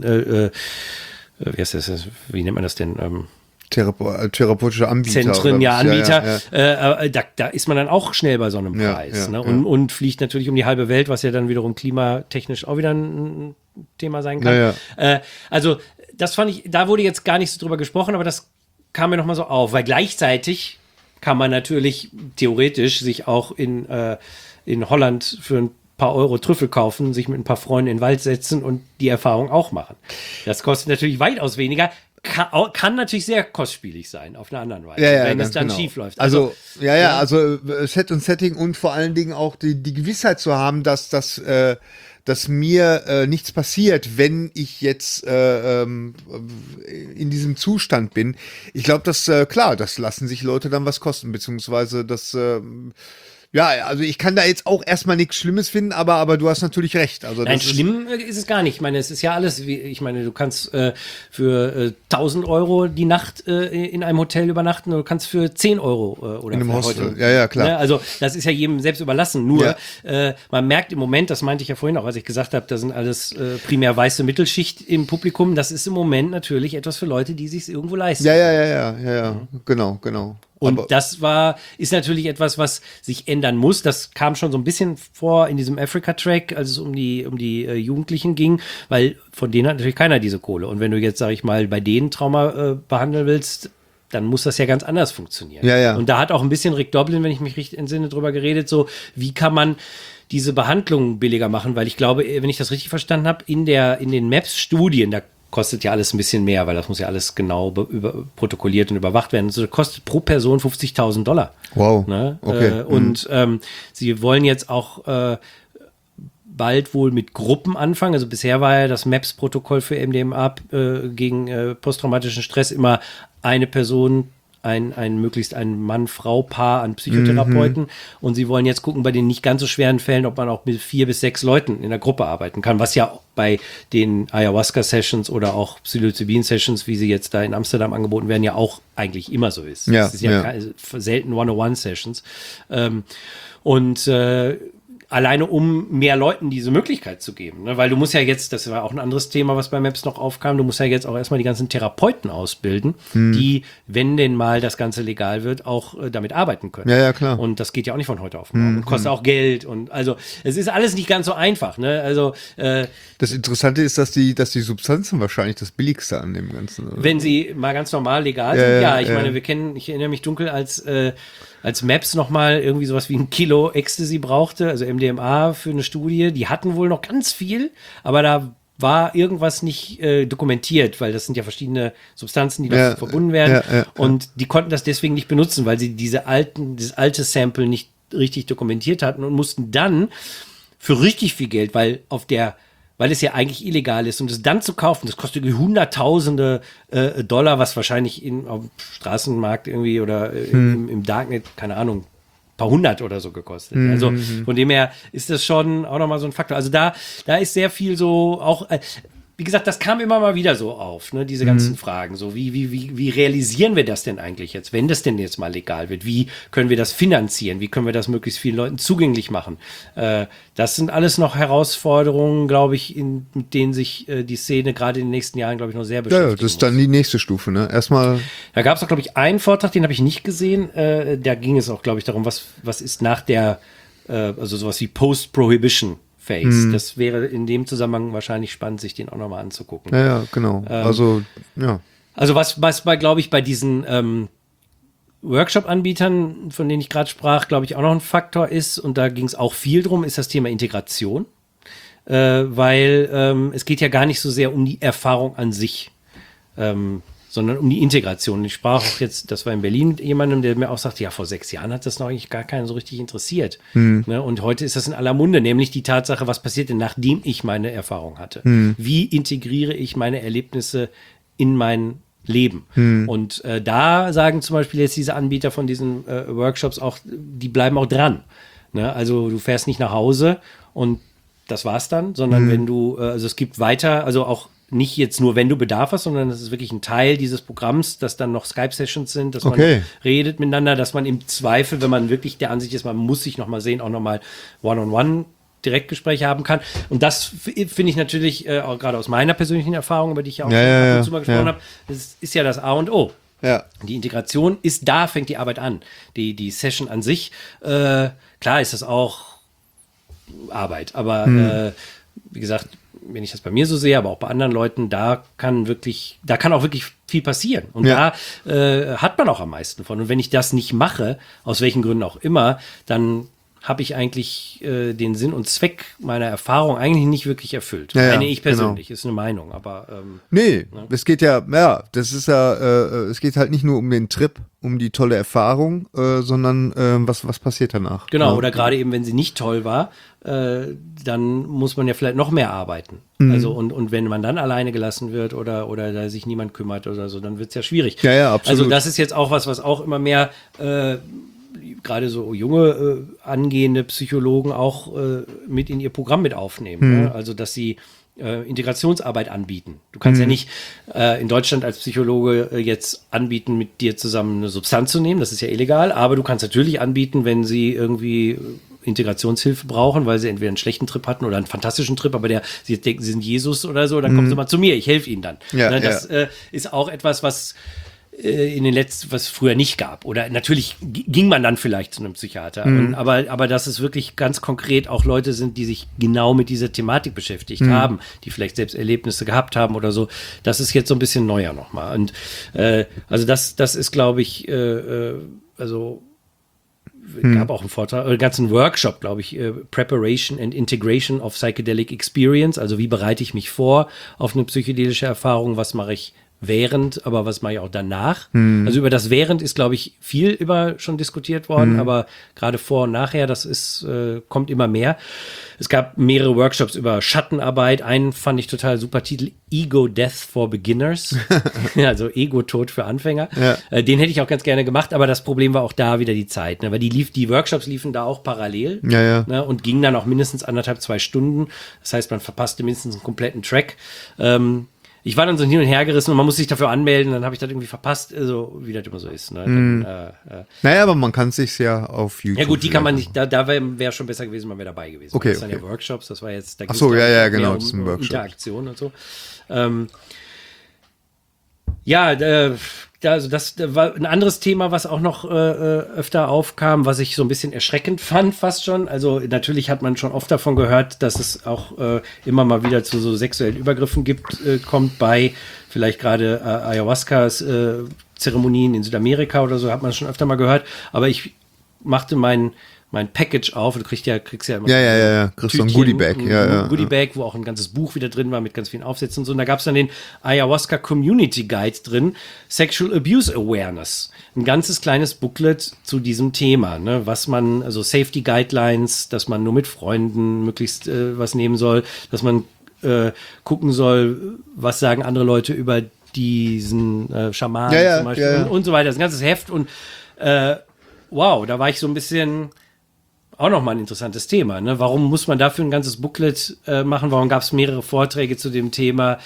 wie heißt das? Wie nennt man das denn? Therapeutische Anbieter. Zentren, ja, Anbieter. Da ist man dann auch schnell bei so einem Preis. Ne? Und fliegt natürlich um die halbe Welt, was ja dann wiederum klimatechnisch auch wieder ein Thema sein kann. Also das fand ich, da wurde jetzt gar nicht so drüber gesprochen, aber das kam mir nochmal so auf, weil gleichzeitig kann man natürlich theoretisch sich auch in Holland für ein paar Euro Trüffel kaufen, sich mit ein paar Freunden in den Wald setzen und die Erfahrung auch machen. Das kostet natürlich weitaus weniger, kann natürlich sehr kostspielig sein, auf einer anderen Weise, wenn es dann schief läuft. Also Set und Setting und vor allen Dingen auch die Gewissheit zu haben, dass dass mir nichts passiert, wenn ich jetzt in diesem Zustand bin. Ich glaube, klar, das lassen sich Leute dann was kosten, beziehungsweise ja, also ich kann da jetzt auch erstmal nichts Schlimmes finden, aber du hast natürlich recht. Also Nein, schlimm ist es gar nicht. Ich meine, es ist ja alles, ich meine, du kannst für 1.000 Euro die Nacht in einem Hotel übernachten oder du kannst für 10 Euro oder in einem Hostel. Heute. Ja, klar. Ne? Also das ist ja jedem selbst überlassen. Nur man merkt im Moment, das meinte ich ja vorhin auch, als ich gesagt habe, da sind alles primär weiße Mittelschicht im Publikum. Das ist im Moment natürlich etwas für Leute, die sich irgendwo leisten. Ja. Genau. Und das ist natürlich etwas, was sich ändern muss. Das kam schon so ein bisschen vor in diesem Africa-Track, als es um die Jugendlichen ging, weil von denen hat natürlich keiner diese Kohle. Und wenn du jetzt, sag ich mal, bei denen Trauma behandeln willst, dann muss das ja ganz anders funktionieren. Ja. Und da hat auch ein bisschen Rick Doblin, wenn ich mich richtig entsinne, drüber geredet, so, wie kann man diese Behandlung billiger machen? Weil ich glaube, wenn ich das richtig verstanden habe, in den MAPS-Studien, da kostet ja alles ein bisschen mehr, weil das muss ja alles genau protokolliert und überwacht werden. Also das kostet pro Person $50.000. Wow. Ne? Okay. Und sie wollen jetzt auch bald wohl mit Gruppen anfangen. Also bisher war ja das MAPS-Protokoll für MDMA gegen posttraumatischen Stress immer eine Person, möglichst ein Mann-Frau-Paar an Psychotherapeuten. Und sie wollen jetzt gucken, bei den nicht ganz so schweren Fällen, ob man auch mit 4 bis 6 Leuten in der Gruppe arbeiten kann, was ja bei den Ayahuasca-Sessions oder auch Psilocybin-Sessions, wie sie jetzt da in Amsterdam angeboten werden, ja auch eigentlich immer so ist. Ja, es ist ja selten 101-Sessions. Alleine um mehr Leuten diese Möglichkeit zu geben. Ne? Weil du musst ja jetzt, das war auch ein anderes Thema, was bei MAPS noch aufkam, du musst ja jetzt auch erstmal die ganzen Therapeuten ausbilden, die, wenn denn mal das Ganze legal wird, auch damit arbeiten können. Ja, klar. Und das geht ja auch nicht von heute auf morgen. Und kostet auch Geld. Und also es ist alles nicht ganz so einfach. Ne? Also das Interessante ist, dass die Substanzen wahrscheinlich das Billigste an dem Ganzen. Oder? Wenn sie mal ganz normal legal sind, ich meine, ich erinnere mich dunkel, als MAPS nochmal irgendwie sowas wie 1 Kilo Ecstasy brauchte, also MDMA für eine Studie, die hatten wohl noch ganz viel, aber da war irgendwas nicht dokumentiert, weil das sind ja verschiedene Substanzen, die da verbunden werden und die konnten das deswegen nicht benutzen, weil sie dieses alte Sample nicht richtig dokumentiert hatten und mussten dann für richtig viel Geld, weil es ja eigentlich illegal ist, und es dann zu kaufen, das kostet irgendwie Hunderttausende Dollar, was wahrscheinlich auf dem Straßenmarkt irgendwie oder im Darknet, keine Ahnung, ein paar hundert oder so gekostet. Also von dem her ist das schon auch nochmal so ein Faktor. Also da ist sehr viel so auch, wie gesagt, das kam immer mal wieder so auf, ne, diese ganzen Fragen. So, wie realisieren wir das denn eigentlich jetzt, wenn das denn jetzt mal legal wird? Wie können wir das finanzieren? Wie können wir das möglichst vielen Leuten zugänglich machen? Das sind alles noch Herausforderungen, glaube ich, mit denen sich die Szene gerade in den nächsten Jahren, glaube ich, noch sehr beschäftigen Ja, das ist dann die nächste Stufe, ne? Erstmal. Da gab es auch, glaube ich, einen Vortrag, den habe ich nicht gesehen. Da ging es auch, glaube ich, darum, was ist nach der, also sowas wie Post-Prohibition Phase. Das wäre in dem Zusammenhang wahrscheinlich spannend, sich den auch nochmal anzugucken. Ja, genau. Also was glaube ich, bei diesen Workshop-Anbietern, von denen ich gerade sprach, glaube ich, auch noch ein Faktor ist, und da ging es auch viel drum, ist das Thema Integration. Weil es geht ja gar nicht so sehr um die Erfahrung an sich, sondern um die Integration. Ich sprach auch jetzt, das war in Berlin mit jemandem, der mir auch sagte, ja, vor 6 Jahren hat das noch eigentlich gar keinen so richtig interessiert. Ne? Und heute ist das in aller Munde, nämlich die Tatsache, was passiert denn, nachdem ich meine Erfahrung hatte? Wie integriere ich meine Erlebnisse in mein Leben? Und da sagen zum Beispiel jetzt diese Anbieter von diesen Workshops auch, die bleiben auch dran. Ne? Also du fährst nicht nach Hause und das war's dann, sondern wenn du, also es gibt weiter, also auch nicht jetzt nur, wenn du Bedarf hast, sondern das ist wirklich ein Teil dieses Programms, dass dann noch Skype-Sessions sind, dass man redet miteinander, dass man im Zweifel, wenn man wirklich der Ansicht ist, man muss sich nochmal sehen, auch nochmal One-on-One Direktgespräche haben kann. Und das finde ich natürlich, auch gerade aus meiner persönlichen Erfahrung, über die ich ja auch ab und zu mal gesprochen habe, das ist ja das A und O. Ja. Die Integration ist da, fängt die Arbeit an. Die Session an sich, klar ist das auch Arbeit, aber wie gesagt, wenn ich das bei mir so sehe, aber auch bei anderen Leuten, da kann auch wirklich viel passieren. Und da hat man auch am meisten von. Und wenn ich das nicht mache, aus welchen Gründen auch immer, dann habe ich eigentlich den Sinn und Zweck meiner Erfahrung eigentlich nicht wirklich erfüllt. Ja, Meine ich persönlich, genau. ist eine Meinung, aber Nee, es geht das ist es geht halt nicht nur um den Trip, um die tolle Erfahrung, sondern was passiert danach. genau, Ja. oder gerade eben, wenn sie nicht toll war, dann muss man ja vielleicht noch mehr arbeiten. Also und wenn man dann alleine gelassen wird oder da sich niemand kümmert oder so, dann wird es ja schwierig. Ja, absolut. Also das ist jetzt auch was auch immer mehr gerade so junge angehende Psychologen auch mit in ihr Programm mit aufnehmen. Ne? Also dass sie Integrationsarbeit anbieten. Du kannst ja nicht in Deutschland als Psychologe jetzt anbieten, mit dir zusammen eine Substanz zu nehmen. Das ist ja illegal. Aber du kannst natürlich anbieten, wenn sie irgendwie Integrationshilfe brauchen, weil sie entweder einen schlechten Trip hatten oder einen fantastischen Trip, aber sie denken, sie sind Jesus oder so, dann kommen sie mal zu mir, ich helfe ihnen dann. Ja, Ne, das ist auch etwas, was in den letzten, was früher nicht gab. Oder natürlich ging man dann vielleicht zu einem Psychiater. Aber dass es wirklich ganz konkret auch Leute sind, die sich genau mit dieser Thematik beschäftigt haben, die vielleicht selbst Erlebnisse gehabt haben oder so, das ist jetzt so ein bisschen neuer nochmal. Und also das ist, glaube ich, gab auch einen Vortrag, einen ganzen Workshop, glaube ich, Preparation and Integration of Psychedelic Experience, also wie bereite ich mich vor auf eine psychedelische Erfahrung, was mache ich während, aber was mache ich auch danach? Also über das Während ist, glaube ich, viel schon diskutiert worden, aber gerade vor und nachher, das ist, kommt immer mehr. Es gab mehrere Workshops über Schattenarbeit. Einen fand ich total super Titel, Ego Death for Beginners. Also Ego-Tod für Anfänger. Ja. Den hätte ich auch ganz gerne gemacht, aber das Problem war auch da wieder die Zeit, ne? Weil die Workshops liefen da auch parallel, ne? Und gingen dann auch mindestens 1,5-2 Stunden. Das heißt, man verpasste mindestens einen kompletten Track. Ich war dann so hin und her gerissen und man muss sich dafür anmelden, dann habe ich das irgendwie verpasst, also wie das immer so ist. Ne? Dann, naja, aber man kann es sich ja auf YouTube. Ja gut, die kann man nicht, da wäre schon besser gewesen, man wäre dabei gewesen. Okay, das sind ja Workshops, das war jetzt, da ach so, ja, genau, um das ist ein Workshop. Interaktion und so. Also das war ein anderes Thema, was auch noch öfter aufkam, was ich so ein bisschen erschreckend fand, fast schon. Also natürlich hat man schon oft davon gehört, dass es auch immer mal wieder zu so sexuellen Übergriffen kommt bei vielleicht gerade Ayahuascas Zeremonien in Südamerika oder so, hat man schon öfter mal gehört. Aber ich machte mein Package auf, du kriegst ja immer kriegst so ein Goodie-Bag. Ein Goodie-Bag, wo auch ein ganzes Buch wieder drin war mit ganz vielen Aufsätzen und so. Und da gab es dann den Ayahuasca Community Guide drin, Sexual Abuse Awareness. Ein ganzes kleines Booklet zu diesem Thema, ne? Was man, also Safety Guidelines, dass man nur mit Freunden möglichst was nehmen soll, dass man gucken soll, was sagen andere Leute über diesen Schamanen zum Beispiel und so weiter. Das ist ein ganzes Heft und wow, da war ich so ein bisschen auch nochmal ein interessantes Thema. Ne? Warum muss man dafür ein ganzes Booklet machen? Warum gab es mehrere Vorträge zu dem Thema?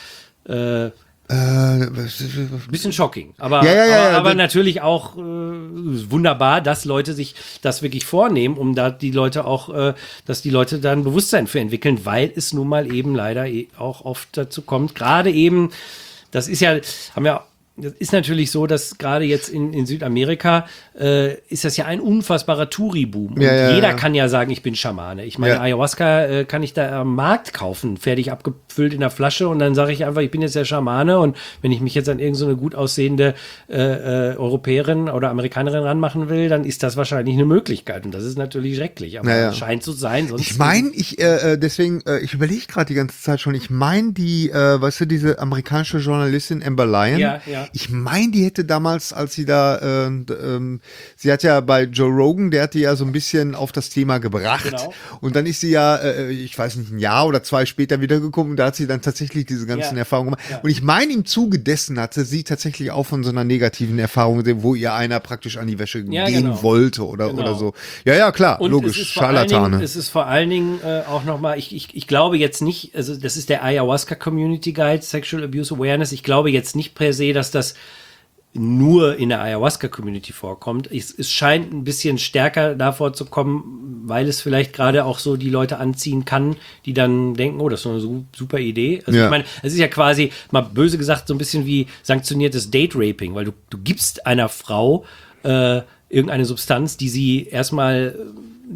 Bisschen shocking. Aber natürlich auch wunderbar, dass Leute sich das wirklich vornehmen, um da die Leute auch, dass die Leute da ein Bewusstsein für entwickeln, weil es nun mal eben leider auch oft dazu kommt. Gerade eben, das ist natürlich so, dass gerade jetzt in Südamerika ist das ja ein unfassbarer Touri-Boom. Und jeder kann ja sagen, ich bin Schamane. Ich meine, Ayahuasca kann ich da am Markt kaufen, fertig abgefüllt in der Flasche und dann sage ich einfach, ich bin jetzt der Schamane und wenn ich mich jetzt an irgendeine gut aussehende Europäerin oder Amerikanerin ranmachen will, dann ist das wahrscheinlich eine Möglichkeit und das ist natürlich schrecklich, aber scheint zu sein. Sonst ich meine, ich überlege gerade die ganze Zeit schon, ich meine weißt du, diese amerikanische Journalistin Amber Lyon, ich meine, die hätte damals, als sie da, sie hat ja bei Joe Rogan, der hat die ja so ein bisschen auf das Thema gebracht. Genau. Und dann ist sie ja, ich weiß nicht, 1 Jahr oder 2 später wiedergekommen und da hat sie dann tatsächlich diese ganzen Erfahrungen gemacht. Ja. Und ich meine, im Zuge dessen hatte sie tatsächlich auch von so einer negativen Erfahrung, wo ihr einer praktisch an die Wäsche gehen wollte oder so. Ja, klar, und logisch, Scharlatane. Es ist vor allen Dingen auch nochmal, ich glaube jetzt nicht, also das ist der Ayahuasca Community Guide, Sexual Abuse Awareness, ich glaube jetzt nicht per se, dass das nur in der Ayahuasca-Community vorkommt. Es scheint ein bisschen stärker davor zu kommen, weil es vielleicht gerade auch so die Leute anziehen kann, die dann denken, oh, das ist so eine super Idee. Also ich meine, es ist ja quasi, mal böse gesagt, so ein bisschen wie sanktioniertes Date-Raping, weil du gibst einer Frau irgendeine Substanz, die sie erstmal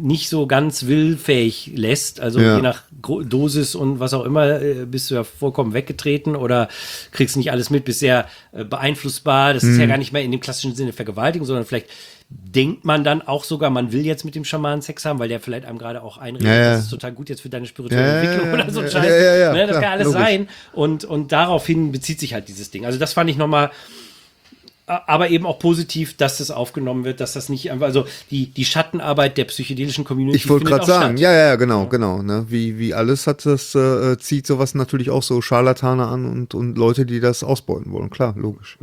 nicht so ganz willfähig lässt. Also je nach Dosis und was auch immer, bist du ja vollkommen weggetreten oder kriegst nicht alles mit, bist sehr beeinflussbar. Das ist ja gar nicht mehr in dem klassischen Sinne Vergewaltigung, sondern vielleicht denkt man dann auch sogar, man will jetzt mit dem Schamanen Sex haben, weil der vielleicht einem gerade auch einredet, das ist total gut jetzt für deine spirituelle Entwicklung oder so ein Scheiß. Ne, das kann alles sein. Und daraufhin bezieht sich halt dieses Ding. Also das fand ich nochmal, aber eben auch positiv, dass das aufgenommen wird, dass das nicht einfach, also die Schattenarbeit der psychedelischen Community. Ich wollte gerade sagen, genau. Ne? Wie alles hat das, zieht sowas natürlich auch so Scharlatane an und Leute, die das ausbeuten wollen. Klar, logisch.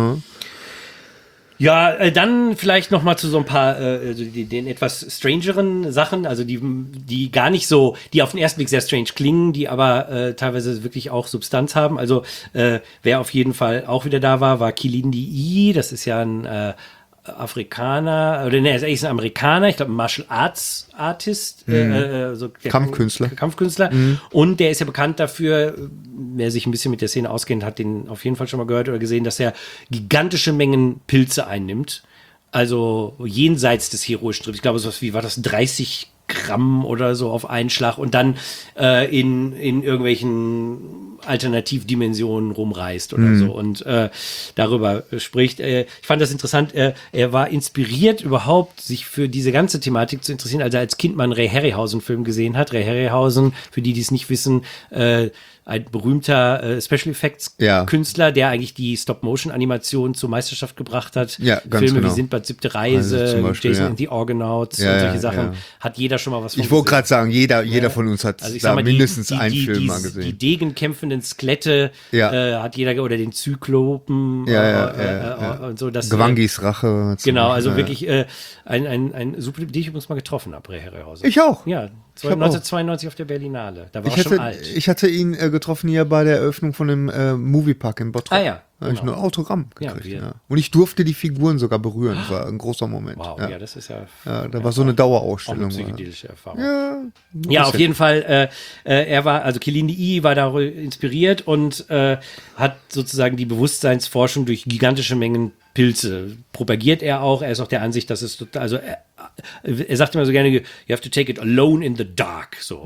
Ja, dann vielleicht noch mal zu so ein paar den etwas strangeren Sachen, also die gar nicht so, die auf den ersten Blick sehr strange klingen, die aber teilweise wirklich auch Substanz haben. Also wer auf jeden Fall auch wieder da war Kilindi I, das ist ja ein Afrikaner, oder er ist eigentlich ein Amerikaner, ich glaube ein Martial Arts Artist, Kampfkünstler. Und der ist ja bekannt dafür, wer sich ein bisschen mit der Szene auskennt, hat den auf jeden Fall schon mal gehört oder gesehen, dass er gigantische Mengen Pilze einnimmt. Also jenseits des heroischen Trips. Ich glaube, wie war das, 30 Gramm oder so auf einen Schlag und dann in irgendwelchen Alternativdimensionen rumreist oder so und darüber spricht. Ich fand das interessant. Er war inspiriert überhaupt, sich für diese ganze Thematik zu interessieren, als er als Kind mal einen Ray Harryhausen-Film gesehen hat. Ray Harryhausen, für die es nicht wissen, ein berühmter Special Effects Künstler, der eigentlich die Stop-Motion-Animation zur Meisterschaft gebracht hat. Ja, ganz Filme genau. wie Sindbad Siebte Reise, Also Beispiel, Jason and the Argonauts und solche Sachen. Hat jeder schon mal was von Ich wollte gesehen. gerade sagen, jeder von uns hat Also ich da sag mal, mindestens einen Film mal Die gesehen. degenkämpfenden Skelette hat jeder, oder den Zyklopen und so. Das, Gwangis Rache. genau, also wirklich ein super, die ich übrigens mal getroffen habe, Ray Harryhausen. Ich auch. Ja, 1992 auf der Berlinale. Da war Ich er schon alt. Ich hatte ihn getroffen hier bei der Eröffnung von dem Moviepark in Bottrop. Ah ja, Da habe ich genau. ein Autogramm gekriegt. wir- Ja. Und ich durfte die Figuren sogar berühren. Das war ein großer Moment. Wow, ja. ja, das ist ja Da war so eine auch eine Dauerausstellung. psychedelische Erfahrung. Ja, auf jeden Fall, er war, also Kilindi I war darüber inspiriert und hat sozusagen die Bewusstseinsforschung durch gigantische Mengen Pilze propagiert er auch. Er ist auch der Ansicht, dass es total, also er sagt immer so gerne, you have to take it alone in the dark. So.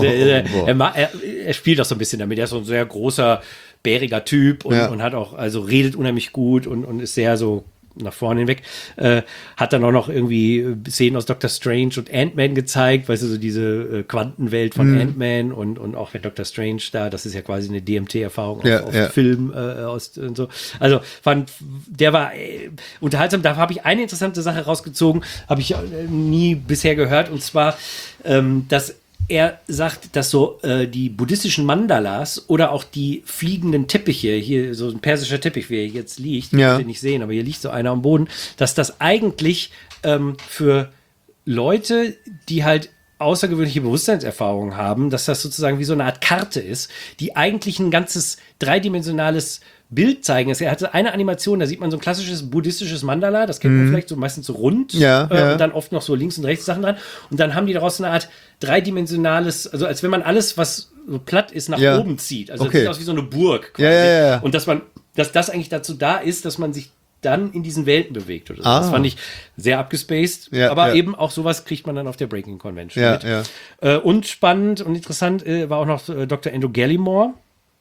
Er spielt auch so ein bisschen damit. Er ist so ein sehr großer, bäriger Typ und hat auch, also redet unheimlich gut und ist sehr so nach vorne hinweg, hat dann auch noch irgendwie Szenen aus Doctor Strange und Ant-Man gezeigt, weißt du, so diese Quantenwelt von Ant-Man und auch mit Doctor Strange da, das ist ja quasi eine DMT-Erfahrung auf Film und so. Also der war unterhaltsam. Da habe ich eine interessante Sache rausgezogen, habe ich nie bisher gehört, und zwar, dass er sagt, dass so die buddhistischen Mandalas oder auch die fliegenden Teppiche, hier so ein persischer Teppich, wie er jetzt liegt, Ja. könnt ihr nicht sehen, aber hier liegt so einer am Boden, dass das eigentlich für Leute, die halt außergewöhnliche Bewusstseinserfahrungen haben, dass das sozusagen wie so eine Art Karte ist, die eigentlich ein ganzes dreidimensionales Bild zeigen. Er hatte eine Animation, da sieht man so ein klassisches buddhistisches Mandala, das kennt man vielleicht so meistens so rund und dann oft noch so links und rechts Sachen dran, und dann haben die daraus eine Art dreidimensionales, also als wenn man alles, was so platt ist, nach oben zieht. Also das sieht aus wie so eine Burg quasi. Und dass das eigentlich dazu da ist, dass man sich dann in diesen Welten bewegt oder so. Das fand ich sehr abgespaced, aber eben auch sowas kriegt man dann auf der Breaking Convention mit. Und spannend und interessant war auch noch Dr. Endo Gallimore,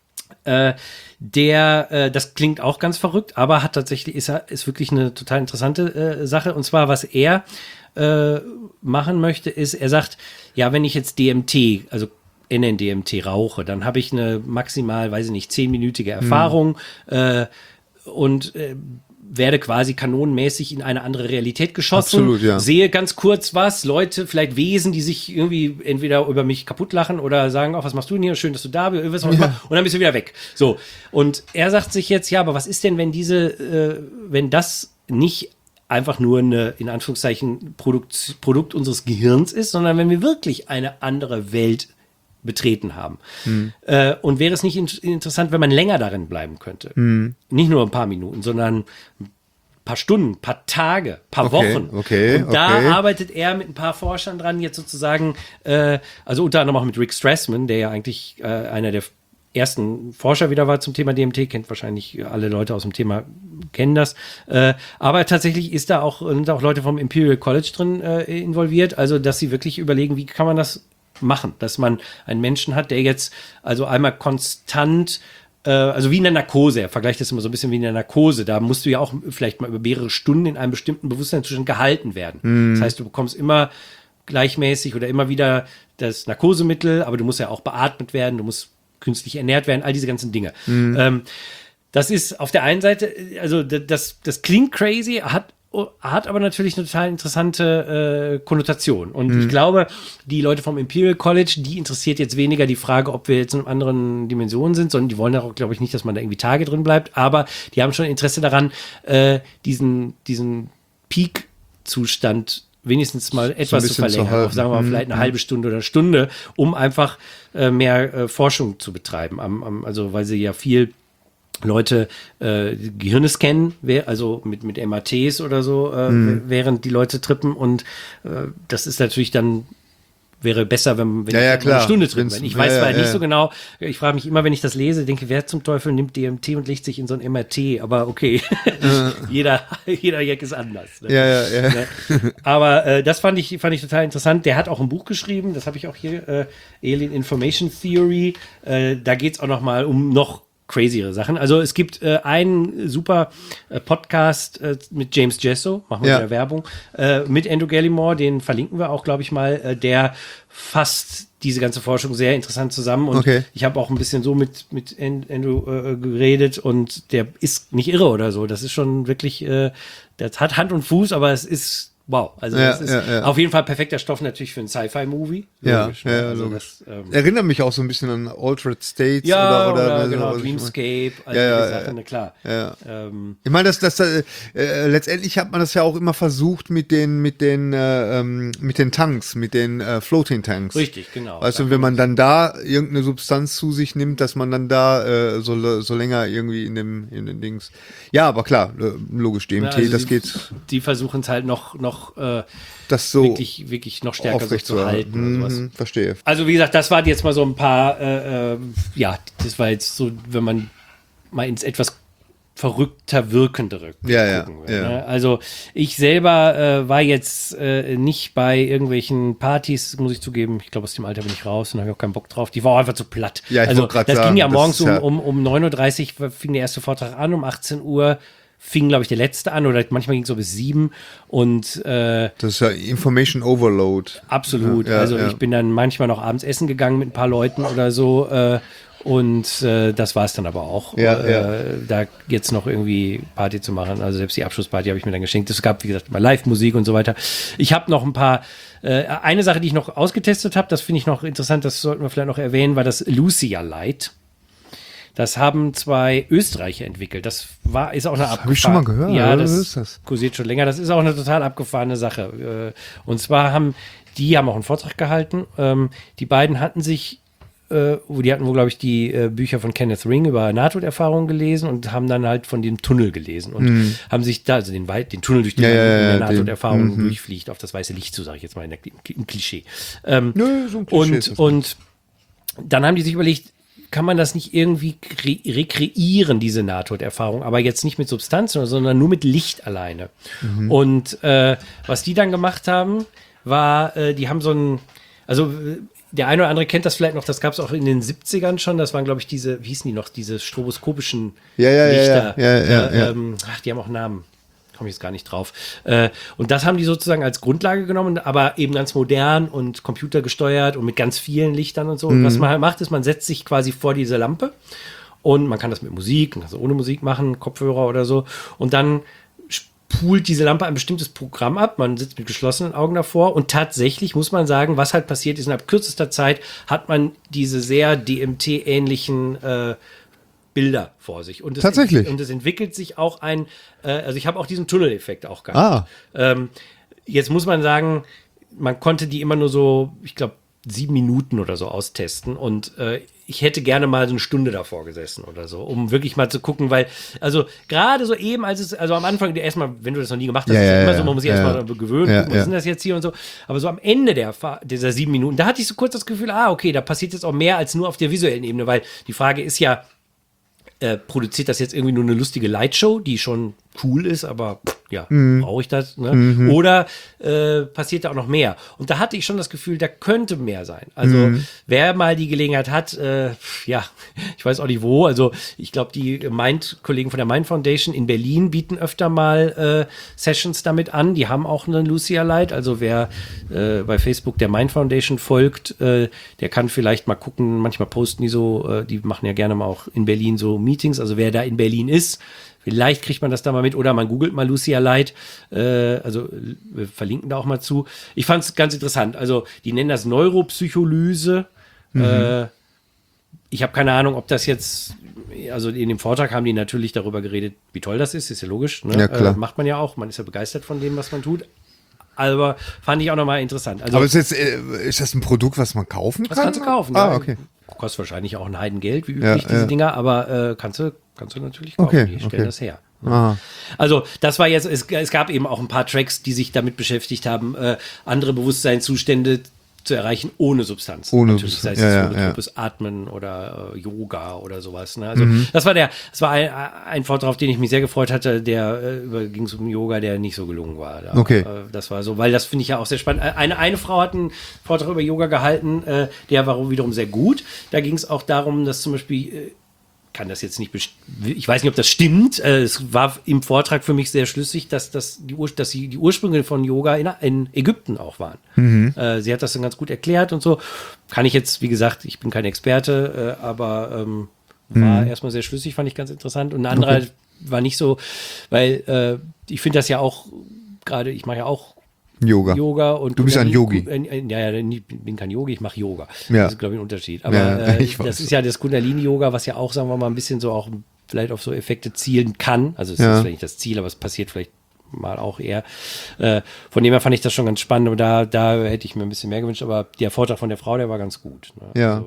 das klingt auch ganz verrückt, aber hat tatsächlich, ist wirklich eine total interessante Sache. Und zwar, was er machen möchte, ist, er sagt, ja, wenn ich jetzt DMT, also NN-DMT rauche, dann habe ich eine maximal, weiß ich nicht, 10-minütige Erfahrung und werde quasi kanonenmäßig in eine andere Realität geschossen. Absolut, ja. Sehe ganz kurz was, Leute, vielleicht Wesen, die sich irgendwie entweder über mich kaputt lachen oder sagen, was machst du denn hier? Schön, dass du da bist. Und dann bist du wieder weg. So. Und er sagt sich jetzt, ja, aber was ist denn, wenn wenn das nicht einfach nur eine, in Anführungszeichen, Produkt unseres Gehirns ist, sondern wenn wir wirklich eine andere Welt betreten haben. Und wäre es nicht interessant, wenn man länger darin bleiben könnte? Nicht nur ein paar Minuten, sondern ein paar Stunden, ein paar Tage, ein paar Wochen. Und da arbeitet er mit ein paar Forschern dran, jetzt sozusagen, also unter anderem auch mit Rick Strassman, der ja eigentlich einer der ersten Forscher wieder war zum Thema DMT, kennt wahrscheinlich alle Leute aus dem Thema, kennen das. Aber tatsächlich sind auch Leute vom Imperial College drin involviert, also dass sie wirklich überlegen, wie kann man das machen, dass man einen Menschen hat, der jetzt also einmal konstant, also wie in der Narkose, er vergleicht das immer so ein bisschen wie in der Narkose, da musst du ja auch vielleicht mal über mehrere Stunden in einem bestimmten Bewusstseinszustand gehalten werden. Das heißt, du bekommst immer gleichmäßig oder immer wieder das Narkosemittel, aber du musst ja auch beatmet werden, du musst künstlich ernährt werden, all diese ganzen Dinge. Das ist auf der einen Seite, also das klingt crazy, hat aber natürlich eine total interessante Konnotation. Und ich glaube, die Leute vom Imperial College, die interessiert jetzt weniger die Frage, ob wir jetzt in anderen Dimensionen sind, sondern die wollen auch, glaube ich, nicht, dass man da irgendwie Tage drin bleibt, aber die haben schon Interesse daran, diesen Peak-Zustand wenigstens mal etwas zu verlängern, auf, sagen wir mal, vielleicht eine halbe Stunde oder Stunde, um einfach mehr Forschung zu betreiben. Also weil sie ja viel Leute Gehirne scannen, also mit MRTs oder so, während die Leute trippen, und das ist natürlich dann wäre besser, wenn ich eine Stunde drin bin. Ich weiß zwar nicht so genau, ich frage mich immer, wenn ich das lese, denke, wer zum Teufel nimmt DMT und legt sich in so ein MRT, aber okay, jeder Jack ist anders. Ne? Ja. Aber das fand ich total interessant. Der hat auch ein Buch geschrieben, das habe ich auch hier, Alien Information Theory, da geht es auch noch mal um noch crazyere Sachen. Also es gibt einen super Podcast mit James Jesso, machen wir wieder Werbung, mit Andrew Gallimore, den verlinken wir auch, glaube ich mal, der fasst diese ganze Forschung sehr interessant zusammen, und ich habe auch ein bisschen so mit Andrew geredet, und der ist nicht irre oder so, das ist schon wirklich, das hat Hand und Fuß, aber es ist wow, also das ist auf jeden Fall perfekter Stoff natürlich für einen Sci-Fi-Movie. Logisch. Logisch. Erinnert mich auch so ein bisschen an Altered States oder genau, Dreamscape, diese Sachen, klar. Ich meine, letztendlich hat man das ja auch immer versucht mit den Tanks, mit den Floating Tanks. Richtig, genau. Weißt du, wenn man dann da irgendeine Substanz zu sich nimmt, dass man dann da so länger irgendwie in den Dings. Ja, aber klar, logisch, DMT, also das geht. Die versuchen es halt noch das so wirklich noch stärker so zu halten. Verstehe. Also wie gesagt, das waren jetzt mal so ein paar, das war jetzt so, wenn man mal ins etwas verrückter wirkendere gucken will. Ne? Also ich selber war jetzt nicht bei irgendwelchen Partys, muss ich zugeben. Ich glaube, aus dem Alter bin ich raus und habe auch keinen Bock drauf. Die war auch einfach zu platt. Ja, also das ging ja morgens um 9:30 Uhr fing der erste Vortrag an, um 18 Uhr fing, glaube ich, der letzte an, oder manchmal ging es so bis 7, und das ist ja Information Overload. Absolut. Ich bin dann manchmal noch abends essen gegangen mit ein paar Leuten oder so, und das war es dann aber auch. Da jetzt noch irgendwie Party zu machen, also selbst die Abschlussparty habe ich mir dann geschenkt. Es gab, wie gesagt, mal Live-Musik und so weiter. Ich habe noch ein paar, eine Sache, die ich noch ausgetestet habe, das finde ich noch interessant, das sollten wir vielleicht noch erwähnen, war das Lucia Light. Das haben 2 Österreicher entwickelt. Das ist auch eine abgefahrene. Habe ich schon mal gehört. Ja, das kursiert schon länger. Das ist auch eine total abgefahrene Sache. Und zwar haben auch einen Vortrag gehalten. Die beiden hatten sich, die hatten wohl, glaube ich, die Bücher von Kenneth Ring über Nahtoderfahrungen gelesen und haben dann halt von dem Tunnel gelesen und haben sich da, also den Tunnel, durch den man in der Nahtoderfahrung durchfliegt, auf das weiße Licht zu, sage ich jetzt mal im Klischee. So ein Klischee und dann haben die sich überlegt, kann man das nicht irgendwie rekreieren, diese Nahtoderfahrung, aber jetzt nicht mit Substanzen, sondern nur mit Licht alleine. Und was die dann gemacht haben, war, die haben also der eine oder andere kennt das vielleicht noch, das gab es auch in den 70ern schon, das waren, glaube ich, wie hießen die noch, diese stroboskopischen Lichter. Die haben auch Namen. Komme ich jetzt gar nicht drauf. Und das haben die sozusagen als Grundlage genommen, aber eben ganz modern und computergesteuert und mit ganz vielen Lichtern und so. Und was man halt macht, ist, man setzt sich quasi vor diese Lampe, und man kann das mit Musik, man kann das ohne Musik machen, Kopfhörer oder so. Und dann spult diese Lampe ein bestimmtes Programm ab. Man sitzt mit geschlossenen Augen davor, und tatsächlich muss man sagen, was halt passiert ist, innerhalb kürzester Zeit hat man diese sehr DMT-ähnlichen Bilder vor sich. Und tatsächlich. Und es entwickelt sich auch also ich habe auch diesen Tunneleffekt auch gehabt. Jetzt muss man sagen, man konnte die immer nur so, ich glaube, 7 Minuten oder so austesten, und ich hätte gerne mal so eine Stunde davor gesessen oder so, um wirklich mal zu gucken, weil, also gerade so eben, also am Anfang, erstmal, wenn du das noch nie gemacht hast, ist ja immer so, man muss sich erstmal gewöhnen, was ist das jetzt hier und so, aber so am Ende dieser 7 Minuten, da hatte ich so kurz das Gefühl, okay, da passiert jetzt auch mehr als nur auf der visuellen Ebene, weil die Frage ist ja, produziert das jetzt irgendwie nur eine lustige Lightshow, die schon cool ist, aber brauche ich das? Ne? Oder passiert da auch noch mehr? Und da hatte ich schon das Gefühl, da könnte mehr sein. Also wer mal die Gelegenheit hat, ich weiß auch nicht wo, also ich glaube, die Kollegen von der Mind Foundation in Berlin bieten öfter mal Sessions damit an. Die haben auch eine Lucia Light, also wer bei Facebook der Mind Foundation folgt, der kann vielleicht mal gucken, manchmal posten die so, die machen ja gerne mal auch in Berlin so Meetings, also wer da in Berlin ist, vielleicht kriegt man das da mal mit oder man googelt mal Lucia Light. Also wir verlinken da auch mal zu. Ich fand es ganz interessant. Also die nennen das Neuropsycholyse. Ich habe keine Ahnung, ob das jetzt, also in dem Vortrag haben die natürlich darüber geredet, wie toll das ist ja logisch. Ne? Ja, klar. Macht man ja auch. Man ist ja begeistert von dem, was man tut. Aber fand ich auch nochmal interessant. Also, aber ist das ein Produkt, was man kaufen kann? Das kannst du kaufen. Okay. Kostet wahrscheinlich auch ein Heidengeld, wie üblich, diese Dinger, aber kannst du natürlich kaufen. Okay, Die stellen das her. Aha. Also das war jetzt, es gab eben auch ein paar Tracks, die sich damit beschäftigt haben, andere Bewusstseinszustände zu erreichen ohne Substanz. Ohne natürlich, Substanz. sei es monotropes Atmen oder Yoga oder sowas. Ne? Also das war ein Vortrag, auf den ich mich sehr gefreut hatte, der ging es um Yoga, der nicht so gelungen war. Okay. Das war so, weil das finde ich ja auch sehr spannend. Eine Frau hat einen Vortrag über Yoga gehalten, der war wiederum sehr gut. Da ging es auch darum, dass zum Beispiel kann das jetzt nicht, ich weiß nicht, ob das stimmt. Es war im Vortrag für mich sehr schlüssig, dass die Ursprünge von Yoga in Ägypten auch waren. Sie hat das dann ganz gut erklärt und so. Kann ich jetzt, wie gesagt, ich bin kein Experte, aber war erstmal sehr schlüssig, fand ich ganz interessant. Und eine andere war nicht so, weil ich finde das ja auch, gerade, ich mache ja auch Yoga und du bist ein Yogi. Ich bin kein Yogi, ich mache Yoga. Ja. Das ist, glaube ich, ein Unterschied. Aber das ist ja das Kundalini-Yoga, was ja auch, sagen wir mal, ein bisschen so auch vielleicht auf so Effekte zielen kann. Also es ist vielleicht nicht das Ziel, aber es passiert vielleicht mal auch eher. Von dem her fand ich das schon ganz spannend, aber da hätte ich mir ein bisschen mehr gewünscht. Aber der Vortrag von der Frau, der war ganz gut. Ne?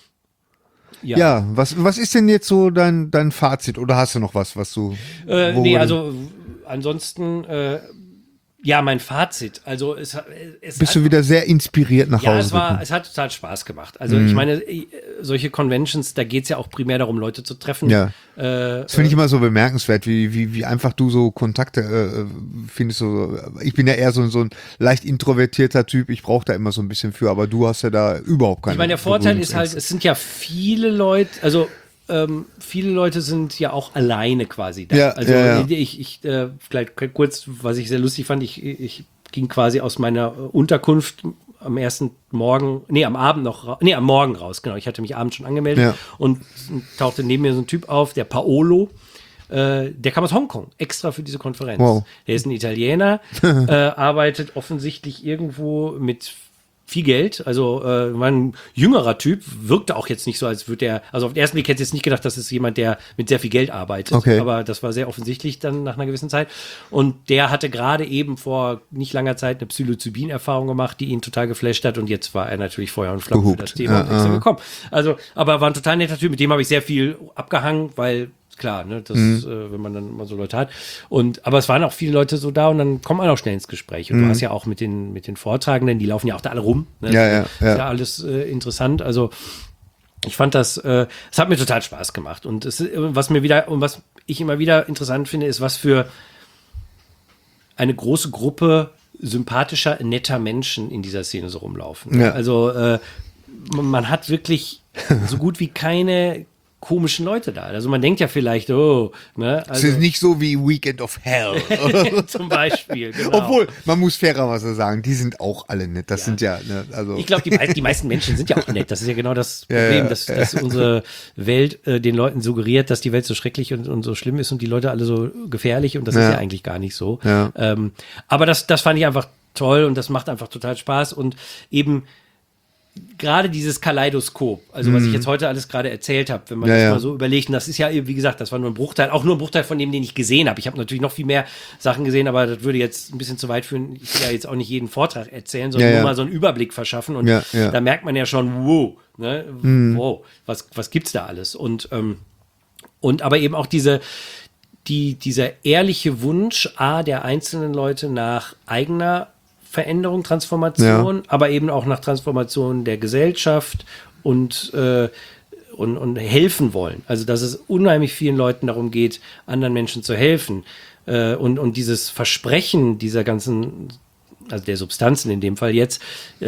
Ja, was ist denn jetzt so dein Fazit? Oder hast du noch was du... also ansonsten... mein Fazit. Also bist du wieder sehr inspiriert nach Hause gekommen? Es hat total Spaß gemacht. Also ich meine, solche Conventions, da geht es ja auch primär darum, Leute zu treffen. Ja. Das finde ich immer so bemerkenswert, wie einfach du so Kontakte findest. Ich bin ja eher so ein leicht introvertierter Typ, ich brauche da immer so ein bisschen für, aber du hast ja da überhaupt keine. Ich meine, der Vorteil ist halt, es sind ja viele Leute, also viele Leute sind ja auch alleine quasi da. Ja, also ich vielleicht kurz, was ich sehr lustig fand, ich ging quasi aus meiner Unterkunft am Morgen raus, genau. Ich hatte mich abends schon angemeldet und tauchte neben mir so ein Typ auf, der Paolo. Der kam aus Hongkong, extra für diese Konferenz. Wow. Der ist ein Italiener, arbeitet offensichtlich irgendwo mit viel Geld, also war ein jüngerer Typ, wirkte auch jetzt nicht so, als würde er, also auf den ersten Blick hätte ich jetzt nicht gedacht, das ist jemand, der mit sehr viel Geld arbeitet, aber das war sehr offensichtlich dann nach einer gewissen Zeit und der hatte gerade eben vor nicht langer Zeit eine Psilocybin-Erfahrung gemacht, die ihn total geflasht hat und jetzt war er natürlich Feuer und Flamme für das Thema und extra gekommen. Also, aber war ein total netter Typ, mit dem habe ich sehr viel abgehangen, weil klar, ne, das, wenn man dann mal so Leute hat. Aber es waren auch viele Leute so da und dann kommt man auch schnell ins Gespräch. Und du hast ja auch mit den Vortragenden, die laufen ja auch da alle rum. Ne? Ist ja alles interessant. Also ich fand das, es hat mir total Spaß gemacht. Und was ich immer wieder interessant finde, ist, was für eine große Gruppe sympathischer, netter Menschen in dieser Szene so rumlaufen. Ja. Also man hat wirklich so gut wie keine komischen Leute da. Also man denkt ja vielleicht, also, es ist nicht so wie Weekend of Hell. Zum Beispiel, genau. Obwohl, man muss fairerweise sagen, die sind auch alle nett. Das sind ja, ne, also. Ich glaube, die meisten Menschen sind ja auch nett. Das ist ja genau das Problem, dass unsere Welt den Leuten suggeriert, dass die Welt so schrecklich und so schlimm ist und die Leute alle so gefährlich und das ist ja eigentlich gar nicht so. Ja. Aber das fand ich einfach toll und das macht einfach total Spaß und eben gerade dieses Kaleidoskop, also was ich jetzt heute alles gerade erzählt habe, wenn man das mal so überlegt, und das ist ja, wie gesagt, das war nur ein Bruchteil, auch nur ein Bruchteil von dem, den ich gesehen habe. Ich habe natürlich noch viel mehr Sachen gesehen, aber das würde jetzt ein bisschen zu weit führen. Ich will ja jetzt auch nicht jeden Vortrag erzählen, sondern nur mal so einen Überblick verschaffen. Und da merkt man ja schon, wow, ne? Wow, was gibt's da alles? Und aber eben auch dieser ehrliche Wunsch der einzelnen Leute nach eigener Veränderung, Transformation, aber eben auch nach Transformation der Gesellschaft und helfen wollen. Also, dass es unheimlich vielen Leuten darum geht, anderen Menschen zu helfen. Und dieses Versprechen dieser ganzen, also der Substanzen in dem Fall jetzt,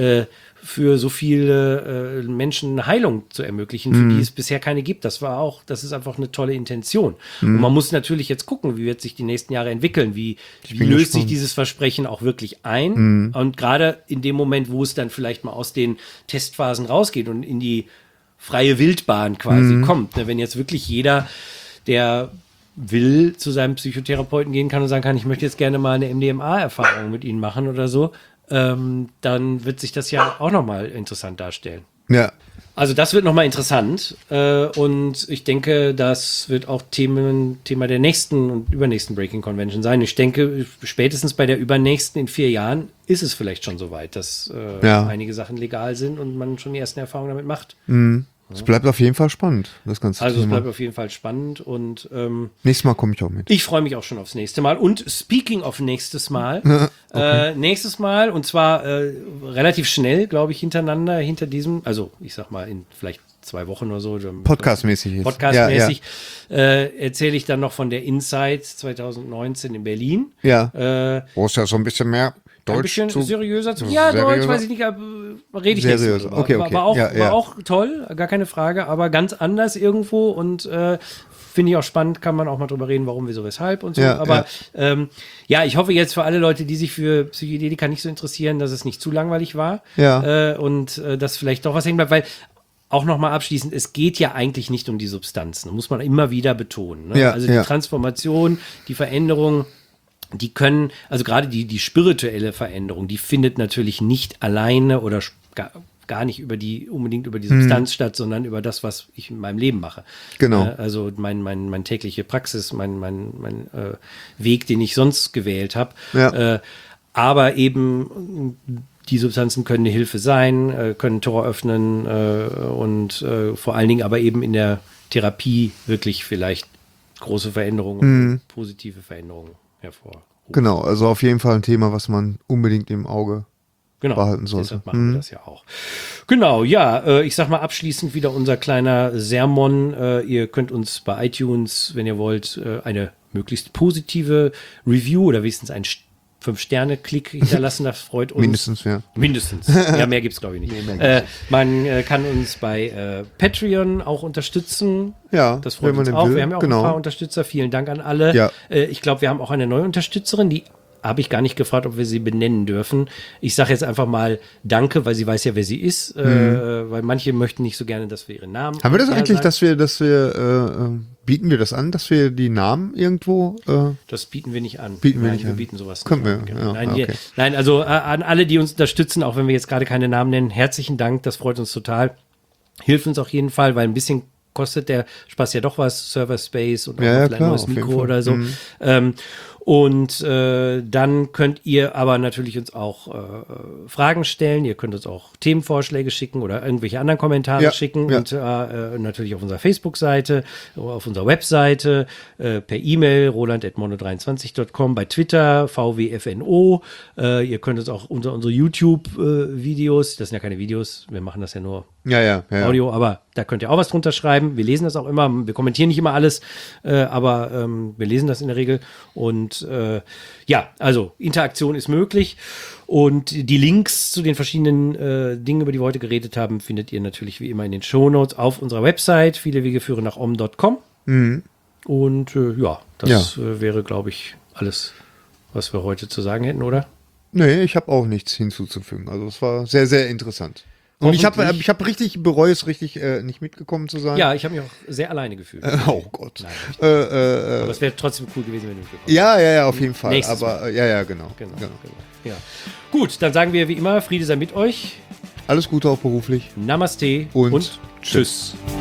für so viele Menschen eine Heilung zu ermöglichen, für die es bisher keine gibt. Das ist einfach eine tolle Intention. Und man muss natürlich jetzt gucken, wie wird sich die nächsten Jahre entwickeln, wie löst sich dieses Versprechen auch wirklich ein. Und gerade in dem Moment, wo es dann vielleicht mal aus den Testphasen rausgeht und in die freie Wildbahn quasi kommt, ne, wenn jetzt wirklich jeder, der will, zu seinem Psychotherapeuten gehen kann und sagen kann, ich möchte jetzt gerne mal eine MDMA-Erfahrung mit Ihnen machen oder so, dann wird sich das ja auch nochmal interessant darstellen. Ja. Also das wird nochmal interessant und ich denke, das wird auch Thema der nächsten und übernächsten Breaking Convention sein. Ich denke, spätestens bei der übernächsten in 4 Jahren ist es vielleicht schon soweit, dass einige Sachen legal sind und man schon die ersten Erfahrungen damit macht. Es bleibt auf jeden Fall spannend, das ganze Also es Thema. bleibt auf jeden Fall spannend und Nächstes Mal komme ich auch mit. ich freue mich auch schon aufs nächste Mal. Und speaking of nächstes Mal, nächstes Mal, und zwar relativ schnell, glaube ich, hintereinander, hinter diesem, also ich sag mal in vielleicht 2 Wochen oder so. Podcastmäßig jetzt. Podcastmäßig erzähle ich dann noch von der Insight 2019 in Berlin. Ja. Wo es ja so ein bisschen mehr Deutsch ein bisschen zu, seriöser zu. so Ja, seriöser. Deutsch weiß ich nicht, rede ich jetzt Seriöser. drüber. Okay. War auch toll, gar keine Frage, aber ganz anders irgendwo und finde ich auch spannend, kann man auch mal drüber reden, warum, wieso, weshalb und so. Aber ich hoffe jetzt für alle Leute, die sich für Psychedelika nicht so interessieren, dass es nicht zu langweilig war und dass vielleicht doch was hängen bleibt, weil auch nochmal abschließend, es geht ja eigentlich nicht um die Substanzen, muss man immer wieder betonen. Ne? Also die Transformation, die Veränderung, die können, also gerade die spirituelle Veränderung, die findet natürlich nicht alleine oder gar nicht unbedingt über die Substanz statt, sondern über das, was ich in meinem Leben mache. Genau. Also mein tägliche Praxis, mein Weg, den ich sonst gewählt habe. Ja. Aber eben die Substanzen können eine Hilfe sein, können Tor öffnen und vor allen Dingen aber eben in der Therapie wirklich vielleicht große Veränderungen, positive Veränderungen hervorrufen. Genau, also auf jeden Fall ein Thema, was man unbedingt im Auge behalten sollte. Deshalb machen wir das ja auch. Genau, ich sag mal abschließend wieder unser kleiner Sermon. Ihr könnt uns bei iTunes, wenn ihr wollt, eine möglichst positive Review oder wenigstens ein 5-Sterne-Klick hinterlassen, das freut uns. Mindestens, ja. Mindestens. Ja, mehr gibt's glaube ich nicht. Man kann uns bei Patreon auch unterstützen. Ja, das freut uns auch. Wir haben ja auch ein paar Unterstützer. Vielen Dank an alle. Ja. Ich glaube, wir haben auch eine neue Unterstützerin, die habe ich gar nicht gefragt, ob wir sie benennen dürfen. Ich sage jetzt einfach mal Danke, weil sie weiß ja, wer sie ist. Weil manche möchten nicht so gerne, dass wir ihren Namen haben wir das eigentlich, sagen. dass wir bieten wir das an, dass wir die Namen irgendwo das bieten wir nicht an. Bieten wir Nein, nicht wir an. bieten sowas Können nicht wir, an. Genau. ja, Nein, okay. nein, also an alle, die uns unterstützen, auch wenn wir jetzt gerade keine Namen nennen, herzlichen Dank, das freut uns total. Hilft uns auf jeden Fall, weil ein bisschen kostet der Spaß ja doch was, Server Space und auch vielleicht ein neues auf jeden Mikro Fall. oder so. Und dann könnt ihr aber natürlich uns auch Fragen stellen. Ihr könnt uns auch Themenvorschläge schicken oder irgendwelche anderen Kommentare schicken. Und natürlich auf unserer Facebook-Seite, auf unserer Webseite, per E-Mail roland@mono23.com, bei Twitter VWFNO. Ihr könnt uns auch unter unsere YouTube-Videos, das sind ja keine Videos, wir machen das ja nur Audio, aber da könnt ihr auch was drunter schreiben. Wir lesen das auch immer. Wir kommentieren nicht immer alles, aber wir lesen das in der Regel. Und also Interaktion ist möglich. Und die Links zu den verschiedenen Dingen, über die wir heute geredet haben, findet ihr natürlich wie immer in den Shownotes auf unserer Website. Viele Wege führen nach om.com. Und das wäre, glaube ich, alles, was wir heute zu sagen hätten, oder? Nee, ich habe auch nichts hinzuzufügen. Also es war sehr, sehr interessant. Und ich hab richtig, bereue es richtig, nicht mitgekommen zu sein. Ja, ich habe mich auch sehr alleine gefühlt. Oh Gott. Nein, aber es wäre trotzdem cool gewesen, wenn du mitgekommen wärst. Ja, auf jeden Fall. Nächstes aber Mal. genau. Ja. Gut, dann sagen wir wie immer, Friede sei mit euch. Alles Gute auch beruflich. Namaste Und tschüss.